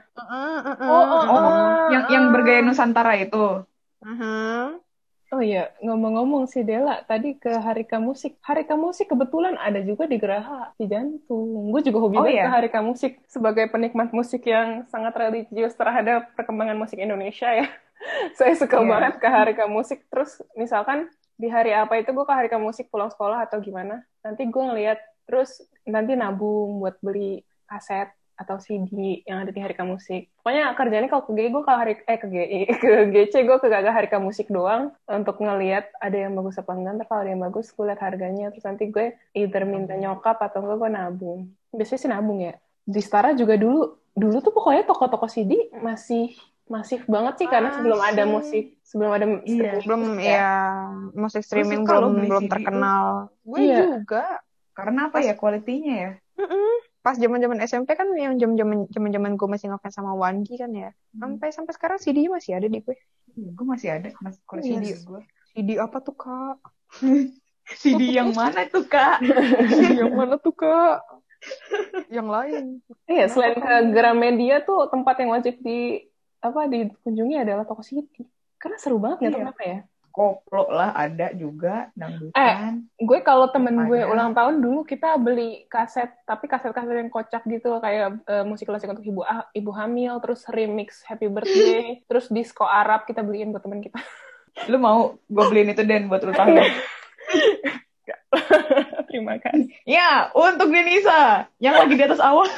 Yang bergaya Nusantara itu. Oh iya, ngomong-ngomong sih Dela, tadi ke Harika Musik. Harika Musik kebetulan ada juga di Geraha Cijantung. Gue juga hobi banget ke Harika Musik. Sebagai penikmat musik yang sangat religius terhadap perkembangan musik Indonesia ya. Saya suka banget ke Harika Musik. Terus misalkan di hari apa itu gue ke Harika Musik pulang sekolah atau gimana, nanti gue ngeliat Terus nanti nabung buat beli kaset atau CD yang ada di Harika Musik. Pokoknya kerjanya kalau ke GI gue ke GI ke GC gue ke Gaga Harika Musik doang untuk ngelihat ada yang bagus apa enggak. Ntar kalau ada yang bagus gue lihat harganya, terus nanti gue either minta nyokap atau enggak gue nabung. Biasanya sih nabung ya. Di Stara juga dulu tuh pokoknya toko-toko CD masih masif banget sih karena sebelum ada streaming belum musik ya musik streaming suka loh belum beli belum CD terkenal. Gue Iya. juga Karena apa ya kualitinya ya? pas zaman SMP kan yang zaman gue masih ngefans sama Wangi kan ya. Sampai sekarang CD masih ada di gue. Gue masih ada koleksi Iya. CD gue. CD apa tuh Kak? CD yang mana tuh Kak? CD yang mana tuh Kak? Yang lain. Iya, selain ke Gramedia tuh tempat yang wajib dikunjungi adalah toko CD. Karena seru banget Iya. kenapa ya? Koplo lah ada juga dangdutan. Gue kalau temen gue Ada. ulang tahun dulu kita beli kaset, tapi kaset-kaset yang kocak gitu kayak musik klasik untuk ibu hamil, terus remix Happy Birthday, terus disco Arab kita beliin buat temen kita. Lu mau gue beliin itu Den buat lu tahun? Terima kasih. Ya, untuk Denisa yang lagi di atas awan.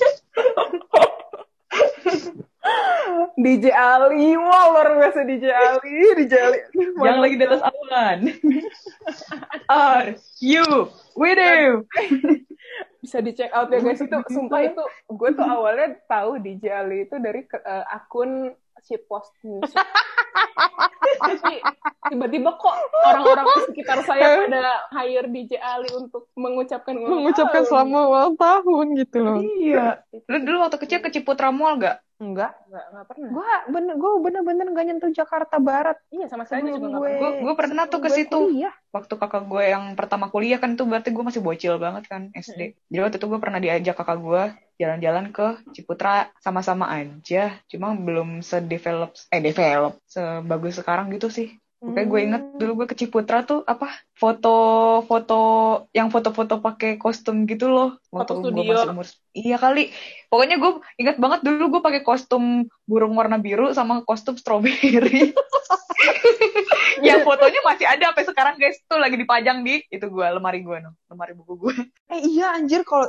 DJ Ali, wow luar biasa DJ Ali. Yang lagi di atas awan. Are you with you? Bisa dicek out ya guys, itu sumpah itu gue tuh awalnya tahu DJ Ali itu dari akun shitpost music. Tapi tiba-tiba kok orang-orang di sekitar saya pada hire DJ Ali untuk mengucapkan Selamat ulang tahun gitu loh. Iya. Lu dulu waktu kecil ke Ciputra Mall gak? Enggak. Nggak pernah. Gue bener-bener gak nyentuh Jakarta Barat. Iya sama sekali juga nggak pernah. Gue pernah tuh ke Gue situ. kuliah. Waktu kakak gue yang pertama kuliah kan tuh berarti gue masih bocil banget kan SD. Jadi waktu itu gue pernah diajak kakak gue jalan-jalan ke Ciputra, sama-sama aja. Cuma belum develop sebagus sekarang gitu sih. Pokoknya gue inget dulu gue ke Ciputra tuh foto-foto pakai kostum gitu loh. Foto Waktu gue studio. masih umur. Iya kali. Pokoknya gue inget banget dulu gue pakai kostum burung warna biru sama kostum strawberry. Yang fotonya masih ada sampai sekarang guys, tuh lagi dipajang di itu gue, lemari buku gue. Iya anjir kalau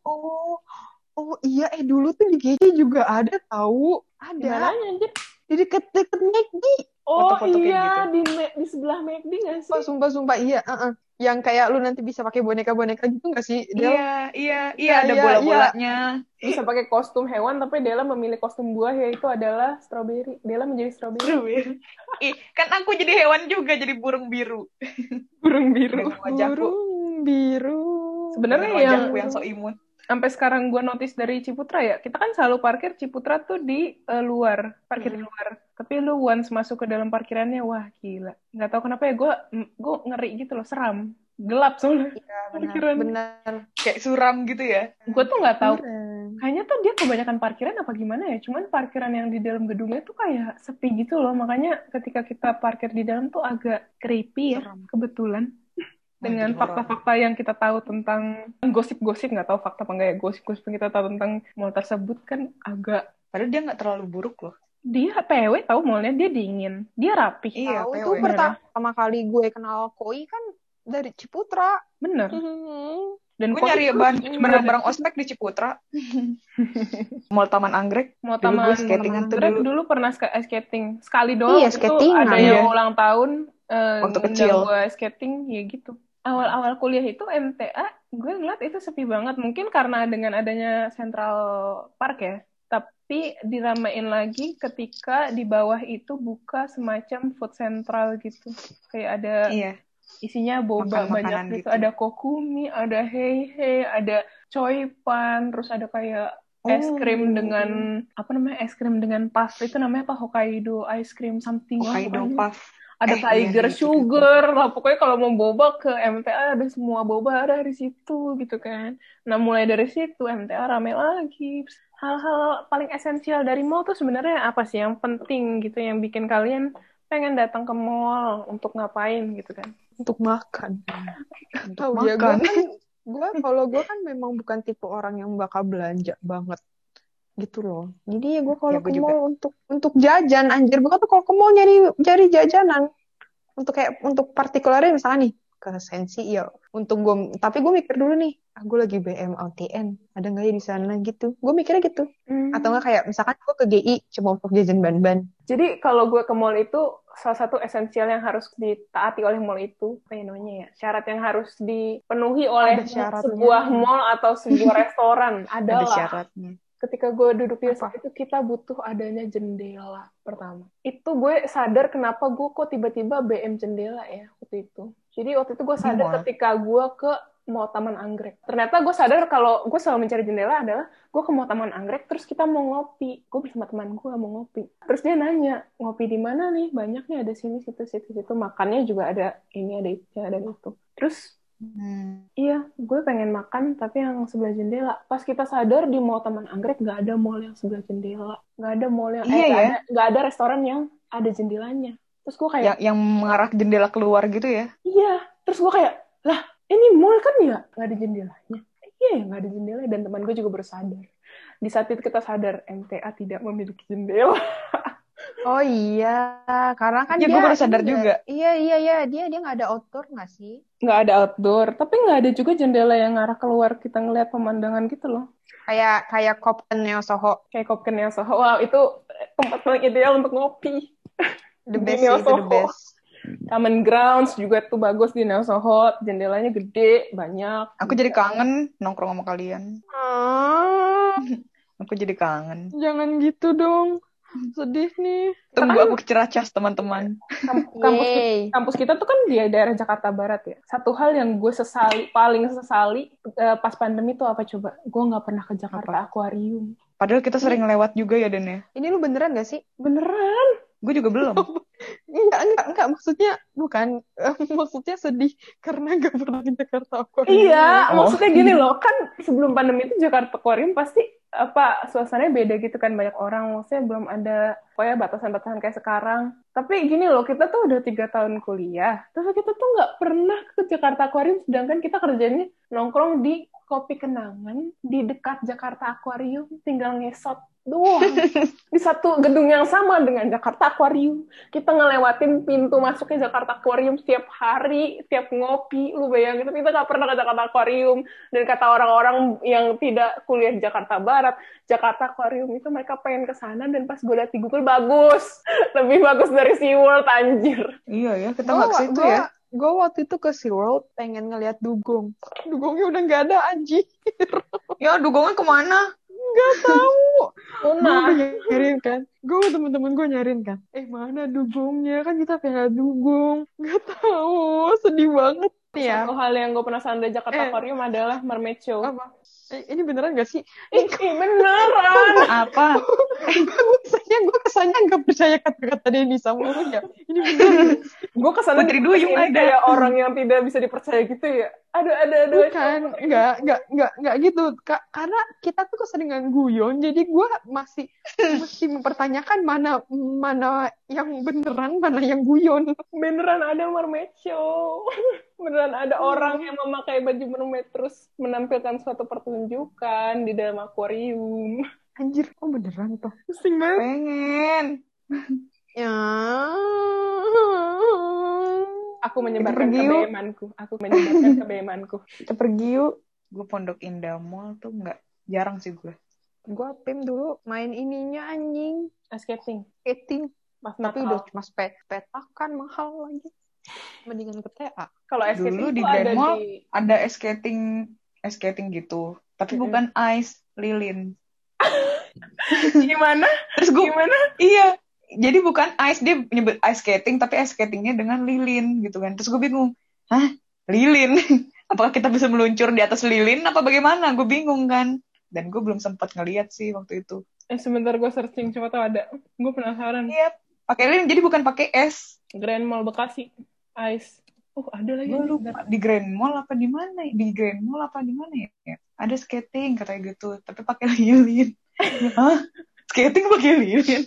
iya dulu tuh di GC juga ada tahu. Ada. Gimana anjir? Di deket-deket McD. Oh Foto-foto kayak iya, di sebelah McD nggak sih? Sumpah iya. Yang kayak lu nanti bisa pakai boneka-boneka gitu nggak sih? Del? Iya, Iya, ada iya, bola-bolanya. Bisa pakai kostum hewan, tapi Della memilih kostum buah, yaitu adalah strawberry. Della menjadi strawberry. Ih, kan aku jadi hewan juga, jadi burung biru. Burung biru. Dengan wajahku. Burung biru. Sebenarnya Dengan wajahku yang so imut. Sampai sekarang gue notice dari Ciputra ya, kita kan selalu parkir Ciputra tuh di luar, parkir di luar. Tapi lu once masuk ke dalam parkirannya, wah gila. Nggak tahu kenapa ya, gue ngeri gitu loh, seram. Gelap soalnya. Iya Parkiran. benar. Kayak suram gitu ya. Gue tuh nggak tahu. Kayaknya tuh dia kebanyakan parkiran apa gimana ya. Cuman parkiran yang di dalam gedungnya tuh kayak sepi gitu loh. Makanya ketika kita parkir di dalam tuh agak creepy ya. Seram. Kebetulan. Dengan jadi fakta-fakta yang kita tahu tentang gosip-gosip, nggak tahu fakta apa enggak ya, gosip-gosip yang kita tahu tentang mall tersebut kan agak, Padahal dia nggak terlalu buruk loh. dia PW tahu mallnya, dia dingin, dia rapih. Iya, Tahu PW. itu pertama kali gue kenal Koi kan dari Ciputra. Bener. Dan Gue nyari barang-barang ospek di Ciputra. Mall Taman Anggrek. mau Dulu taman gue skatingan tuh Anggrek dulu. dulu pernah skating sekali doang. Iya, Waktu itu skatingan. ada yang Iya. ulang tahun Waktu ngundang kecil. gue skating ya gitu. Awal-awal kuliah itu MTA gue ngeliat itu sepi banget, mungkin karena dengan adanya Central Park ya, tapi diramein lagi ketika di bawah itu buka semacam food central gitu, kayak ada Iya. isinya boba Makan-makanan banyak gitu. gitu. Ada kokumi, ada hei, ada choipan, terus ada kayak es krim dengan es krim dengan puff, itu namanya apa, Hokkaido ice cream something. Hokkaido pokoknya. Puff. Ada Tiger iya, Sugar lah, pokoknya kalau mau boba ke MTA ada semua boba ada di situ gitu kan. Nah mulai dari situ MTA rame lagi. Hal-hal paling esensial dari mall tuh sebenarnya apa sih yang penting gitu, yang bikin kalian pengen datang ke mall untuk ngapain gitu kan? Untuk makan. Untuk Tahu ya makan. kalau gue kan memang bukan tipe orang yang bakal belanja banget gitu loh. Jadi ya gue kalau Ya, gue ke juga. mall untuk jajan anjir. Gue tuh kalau ke mall nyari jajanan untuk partikularnya misalnya nih ke Sensi ya. Tapi gue mikir dulu nih Aku lagi BM LTN, ada nggak ya di sana gitu. Gue mikirnya gitu. Atau nggak kayak misalkan gue ke GI cuma untuk jajan ban-ban. Jadi kalau gue ke mall itu salah satu esensial yang harus ditaati oleh mall itu apa ya namanya ya, syarat yang harus dipenuhi oleh Ada syaratnya. sebuah mall atau sebuah restoran Ada adalah syaratnya. ketika gue duduk di Apa? restoran itu kita butuh adanya jendela pertama. Itu gue sadar kenapa gue kok tiba-tiba BM jendela ya waktu itu. Jadi waktu itu gue Di sadar mall? ketika gue ke mau Taman Anggrek. Ternyata gue sadar kalau gue selalu mencari jendela adalah gue ke mau Taman Anggrek terus kita mau ngopi. Gue bersama teman gue mau ngopi. Terus dia nanya, ngopi di mana nih? Banyak nih, ada sini, situ, situ, situ. Makannya juga ada ini, ada itu, ada itu. Terus iya, gue pengen makan tapi yang sebelah jendela. Pas kita sadar di mall Taman Anggrek nggak ada mall yang sebelah jendela, nggak ada mall yang Iya ya. nggak ada restoran yang ada jendelanya. Terus gue kayak Yang mengarah ke jendela keluar gitu ya. iya. Terus gue kayak lah ini mall kan ya nggak ada jendelanya. Iya ya nggak ada jendela dan teman gue juga bersadar. Di saat itu kita sadar MTA tidak memiliki jendela. Oh iya, karena kan Iya, dia gue baru sadar ini juga. Iya, dia nggak ada outdoor nggak sih? Nggak ada outdoor, tapi nggak ada juga jendela yang ngarah keluar kita ngeliat pemandangan gitu loh. Kayak Kopken Neo Soho, Kayak Kopken Neo Soho, wow itu tempat paling ideal untuk ngopi. the Di best Neo sih, itu the Soho. best. Taman Grounds juga tuh bagus di Neo Soho, jendelanya gede, banyak. Aku jadi kangen nongkrong sama kalian. Aku jadi kangen. Jangan gitu dong, sedih nih. Tunggu aku ke Ciracas, teman-teman. Kampus kita tuh kan di daerah Jakarta Barat ya. Satu hal yang gue paling sesali pas pandemi tuh apa coba? Gue nggak pernah ke Jakarta Aquarium. Padahal kita sering lewat juga ya, Den ya. Ini lu beneran gak sih? Beneran? Gue juga belum. Enggak, maksudnya bukan, maksudnya sedih karena gak pernah ke Jakarta Aquarium. Iya, Oh. maksudnya gini loh, kan sebelum pandemi itu Jakarta Aquarium pasti suasananya beda gitu kan, banyak orang, maksudnya belum ada pokoknya batasan-batasan kayak sekarang. Tapi gini loh, kita tuh udah 3 tahun kuliah, tapi kita tuh nggak pernah ke Jakarta Aquarium, sedangkan kita kerjanya nongkrong di Kopi Kenangan di dekat Jakarta Aquarium, tinggal ngesot doang di satu gedung yang sama dengan Jakarta Aquarium. Kita ngelewatin pintu masuknya Jakarta Aquarium setiap hari, tiap ngopi. Lu bayangin, kita nggak pernah ke Jakarta Aquarium. Dan kata orang-orang yang tidak kuliah di Jakarta Barat, Jakarta Aquarium itu mereka pengen ke sana, dan pas gue liat di Google bagus, lebih bagus dari SeaWorld, anjir. Iya ya, kita nggak ke situ ya. Gue waktu itu ke SeaWorld pengen ngeliat dugong. Dugongnya udah nggak ada, anjir. Ya, dugongnya kemana? Nggak tahu. Punah. Gue nyariin kan. Gue temen-temen gue nyariin kan. Mana dugongnya? Kan kita pengen dugong. Nggak tahu. Sedih banget ya. Satu hal yang gue penasaran dari Jakarta Aquarium adalah Mermaid Show. Apa? Ini beneran gak sih? Beneran. Apa? Gue kesannya nggak percaya kata-kata Denny sama lu ya. Ini beneran. Gue kesana Putri Duyung ada. kayak orang yang tidak bisa dipercaya gitu ya. Ada. Bukan, nggak gitu. Karena kita tuh keseringan guyon, jadi gue mesti mempertanyakan mana yang beneran, mana yang guyon. Beneran ada Mermaid Show. Beneran ada orang yang memakai baju mermaid terus menampilkan suatu pertunjukan di dalam akuarium. Anjir, kok beneran tuh? Pusing banget. Pengen. Ya. Aku menyebarkan kebeemanku. Kita pergi yuk. Gue Pondok Indah Mall tuh jarang sih gue. Gue PIM dulu main ininya anjing. Skating. Tapi udah cuma petakan mahal lagi. Mendingan ke TA. Kalau skating Dulu di Grand Mall ada skating gitu. Tapi bukan ice, lilin. Gimana? Terus gue, Gimana? Iya. Jadi bukan ice, dia nyebut ice skating, tapi ice skatingnya dengan lilin gitu kan. Terus gue bingung, hah? Lilin? Apakah kita bisa meluncur di atas lilin apa bagaimana? Gue bingung kan. Dan gue belum sempat ngeliat sih waktu itu. Sebentar gue searching, coba tau ada. Gue penasaran. Iya, pakai lilin, jadi bukan pakai es. Grand Mall Bekasi, ice. Ada lagi. Gue lupa di Grand Mall apa di mana? Di Grand Mall apa di mana ya? Ada skating katanya gitu, tapi pakai lilin. Hah? Skating pakai lilin?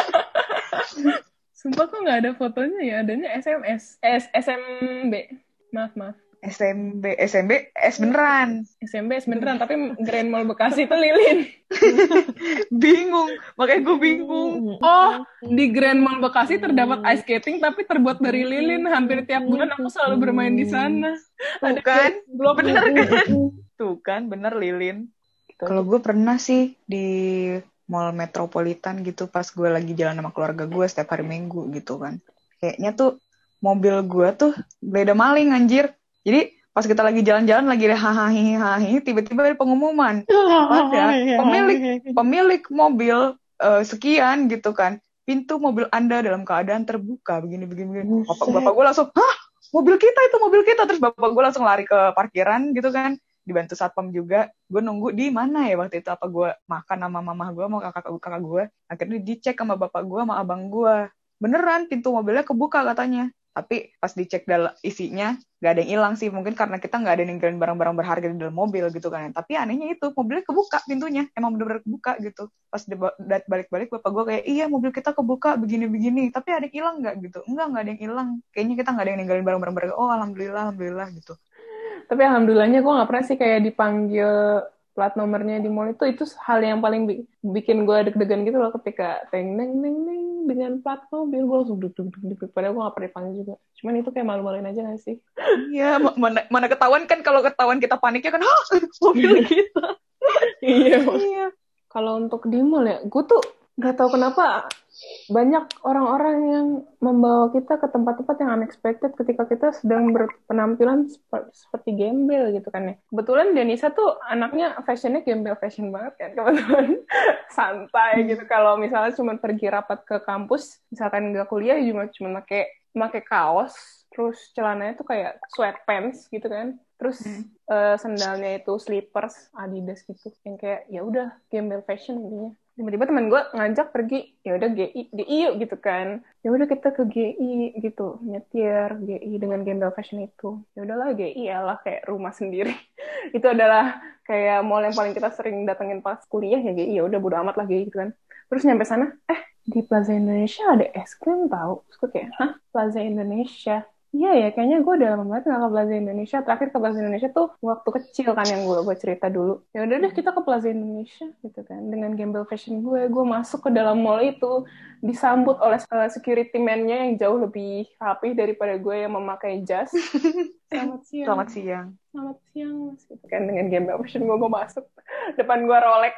Sumpah kok nggak ada fotonya ya, adanya SMB. Maaf. SMB es beneran. SMB es beneran, tapi Grand Mall Bekasi itu lilin. Bingung, makanya gue bingung. Oh, di Grand Mall Bekasi terdapat ice skating tapi terbuat dari lilin. Hampir tiap bulan aku selalu bermain di sana. Bukan? Bener kan? Tuh kan, bener Lilin. Gitu Kalau aja. gue pernah sih di mall metropolitan gitu pas gue lagi jalan sama keluarga gue setiap hari Minggu gitu kan. Kayaknya tuh mobil gue tuh beda maling anjir. Jadi pas kita lagi jalan-jalan lagi ada hahaha tiba-tiba ada pengumuman pada pemilik mobil sekian gitu kan. Pintu mobil Anda dalam keadaan terbuka begini. Bapak gue langsung, "Hah? Mobil kita." Terus bapak gue langsung lari ke parkiran gitu kan. Dibantu satpam juga. Gue nunggu di mana ya waktu itu, apa gue makan sama mama gue sama kakak gue. Akhirnya dicek sama bapak gue sama abang gue. Beneran pintu mobilnya kebuka katanya. Tapi pas dicek isinya gak ada yang hilang sih. Mungkin karena kita gak ada yang ninggalin barang-barang berharga di dalam mobil gitu kan. Tapi anehnya itu mobilnya kebuka pintunya. Emang bener-bener kebuka gitu. Pas balik-balik bapak gue kayak, iya mobil kita kebuka begini-begini. Tapi ada yang hilang gak gitu? Enggak ada yang hilang. Kayaknya kita gak ada yang ninggalin barang-barang berharga. Oh alhamdulillah gitu. Tapi alhamdulillahnya gue nggak pernah sih kayak dipanggil plat nomornya di mall itu hal yang paling bikin gue deg-degan gitu loh ketika teng neng dengan plat mobil gue langsung deg-deg. Padahal gue nggak pernah dipanggil juga. Cuman itu kayak malu-maluin aja nggak sih? Iya, mana ketahuan kan, kalau ketahuan kita paniknya kan, hah mobil kita. Iya. Kalau untuk di mall ya, gue tuh nggak tahu kenapa banyak orang-orang yang membawa kita ke tempat-tempat yang unexpected ketika kita sedang berpenampilan seperti gembel gitu kan ya. Kebetulan Denisa tuh anaknya fashionnya gembel fashion banget kan, kebetulan santai gitu. Kalau misalnya cuma pergi rapat ke kampus, misalkan nggak kuliah cuma pakai kaos, terus celananya tuh kayak sweatpants gitu kan. Terus sandalnya itu slippers Adidas gitu, yang kayak ya udah gembel fashion intinya. Tiba-tiba teman gue ngajak pergi, ya udah GI yuk gitu kan. Ya udah kita ke GI gitu, nyetir GI dengan gembel fashion itu. Ya udahlah GI lah kayak rumah sendiri. Itu adalah kayak mall yang paling kita sering datengin pas kuliah ya GI. Ya udah bodo amat lah GI gitu kan. Terus nyampe sana, di Plaza Indonesia ada es krim tahu. Terus gue kayak, hah? Plaza Indonesia? Iya ya, kayaknya gue udah lama banget nggak ke Plaza Indonesia. Terakhir ke Plaza Indonesia tuh waktu kecil kan yang gue cerita dulu. Ya udah deh kita ke Plaza Indonesia gitu kan. Dengan gembel fashion gue masuk ke dalam mall itu disambut oleh security man-nya yang jauh lebih rapi daripada gue yang memakai jas. Selamat siang. Selamat siang, gitu kan, dengan gembel fashion gue masuk. Depan gue Rolex.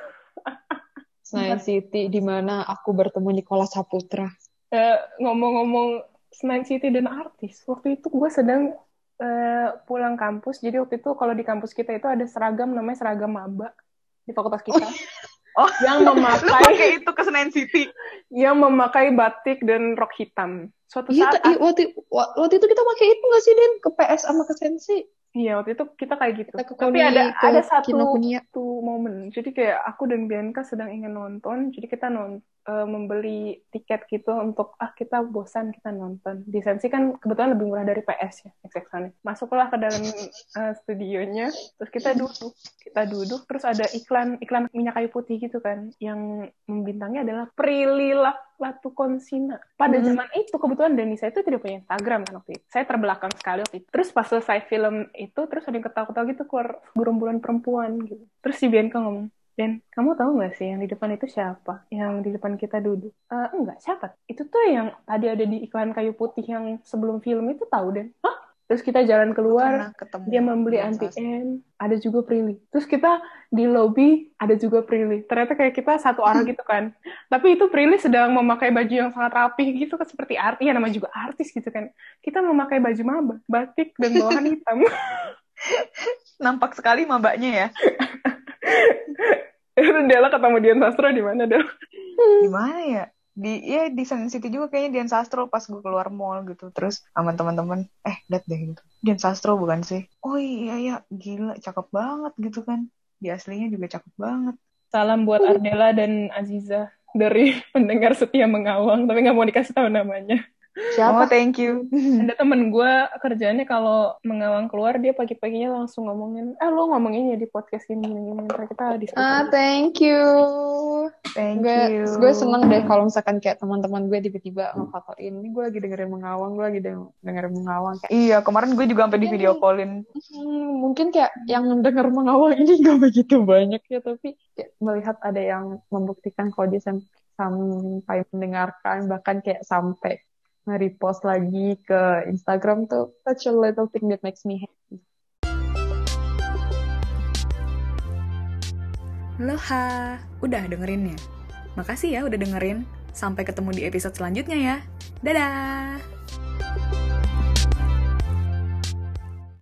Senayan City, di mana aku bertemu Nicholas Saputra. Ngomong-ngomong Senayan City dan artis, waktu itu gue sedang pulang kampus. Jadi waktu itu kalau di kampus kita itu ada seragam namanya seragam maba di fakultas kita. Yang memakai itu ke Senayan City. Yang memakai batik dan rok hitam. Suatu saat waktu itu kita pakai itu nggak sih, Den? Ke PS sama ke Sensi. Iya, waktu itu kita kayak gitu. Tapi ada satu momen. Jadi kayak aku dan Bianca sedang ingin nonton. Jadi kita membeli tiket gitu untuk kita bosan kita nonton. Di Sensi kan kebetulan lebih murah dari PS ya, XX-nya. Masuklah ke dalam studionya, terus kita duduk, terus ada iklan minyak kayu putih gitu kan, yang membintangnya adalah Prilly Latukonsina. Pada zaman itu kebetulan Denisa itu tidak punya Instagram kan waktu itu. Saya terbelakang sekali waktu itu. Terus pas selesai film itu, terus ada yang ketawa-ketawa gitu keluar gerombolan perempuan gitu. Terus si Bianca ngomong, Den, kamu tahu nggak sih yang di depan itu siapa? Yang di depan kita duduk? Enggak, siapa? Itu tuh yang tadi ada di iklan kayu putih yang sebelum film itu, tahu, Den? Hah? Terus kita jalan keluar, dia membeli anti-N, ada juga Prilly. Terus kita di lobby, ada juga Prilly. Ternyata kayak kita satu arah gitu kan. Tapi itu Prilly sedang memakai baju yang sangat rapi gitu kan, seperti artis, ya namanya juga artis gitu kan. Kita memakai baju maba, batik dan bawahan hitam. Nampak sekali mabaknya ya. Dela ketemu Dian Sastro di mana, Del? Di mana ya? Di Senayan City juga kayaknya, Dian Sastro, pas gue keluar mall gitu. Terus sama teman-teman, liat deh gitu. Dian Sastro bukan sih? Oh iya, gila, cakep banget gitu kan. Di aslinya juga cakep banget. Salam buat Ardela dan Aziza dari pendengar setia Mengawang, tapi nggak mau dikasih tahu namanya. Siapa? Oh, thank you. Ada temen gue kerjaannya kalau Mengawang keluar, dia pagi-paginya langsung ngomongin, lo ngomongin ya di podcast ini, ntar kita diskusi. Thank you. Gue seneng deh kalau misalkan kayak teman-teman gue tiba-tiba ngefotoin, ini gue lagi dengerin Mengawang, kayak, iya, kemarin gue juga sampai di video callin. Mungkin kayak yang denger Mengawang ini gak begitu banyak ya, tapi kayak melihat ada yang membuktikan kalau dia sampai mendengarkan, bahkan kayak sampai nge-repost lagi ke Instagram tuh such a little thing that makes me happy. Loha, udah dengerinnya. Makasih ya udah dengerin. Sampai ketemu di episode selanjutnya ya. Dadah!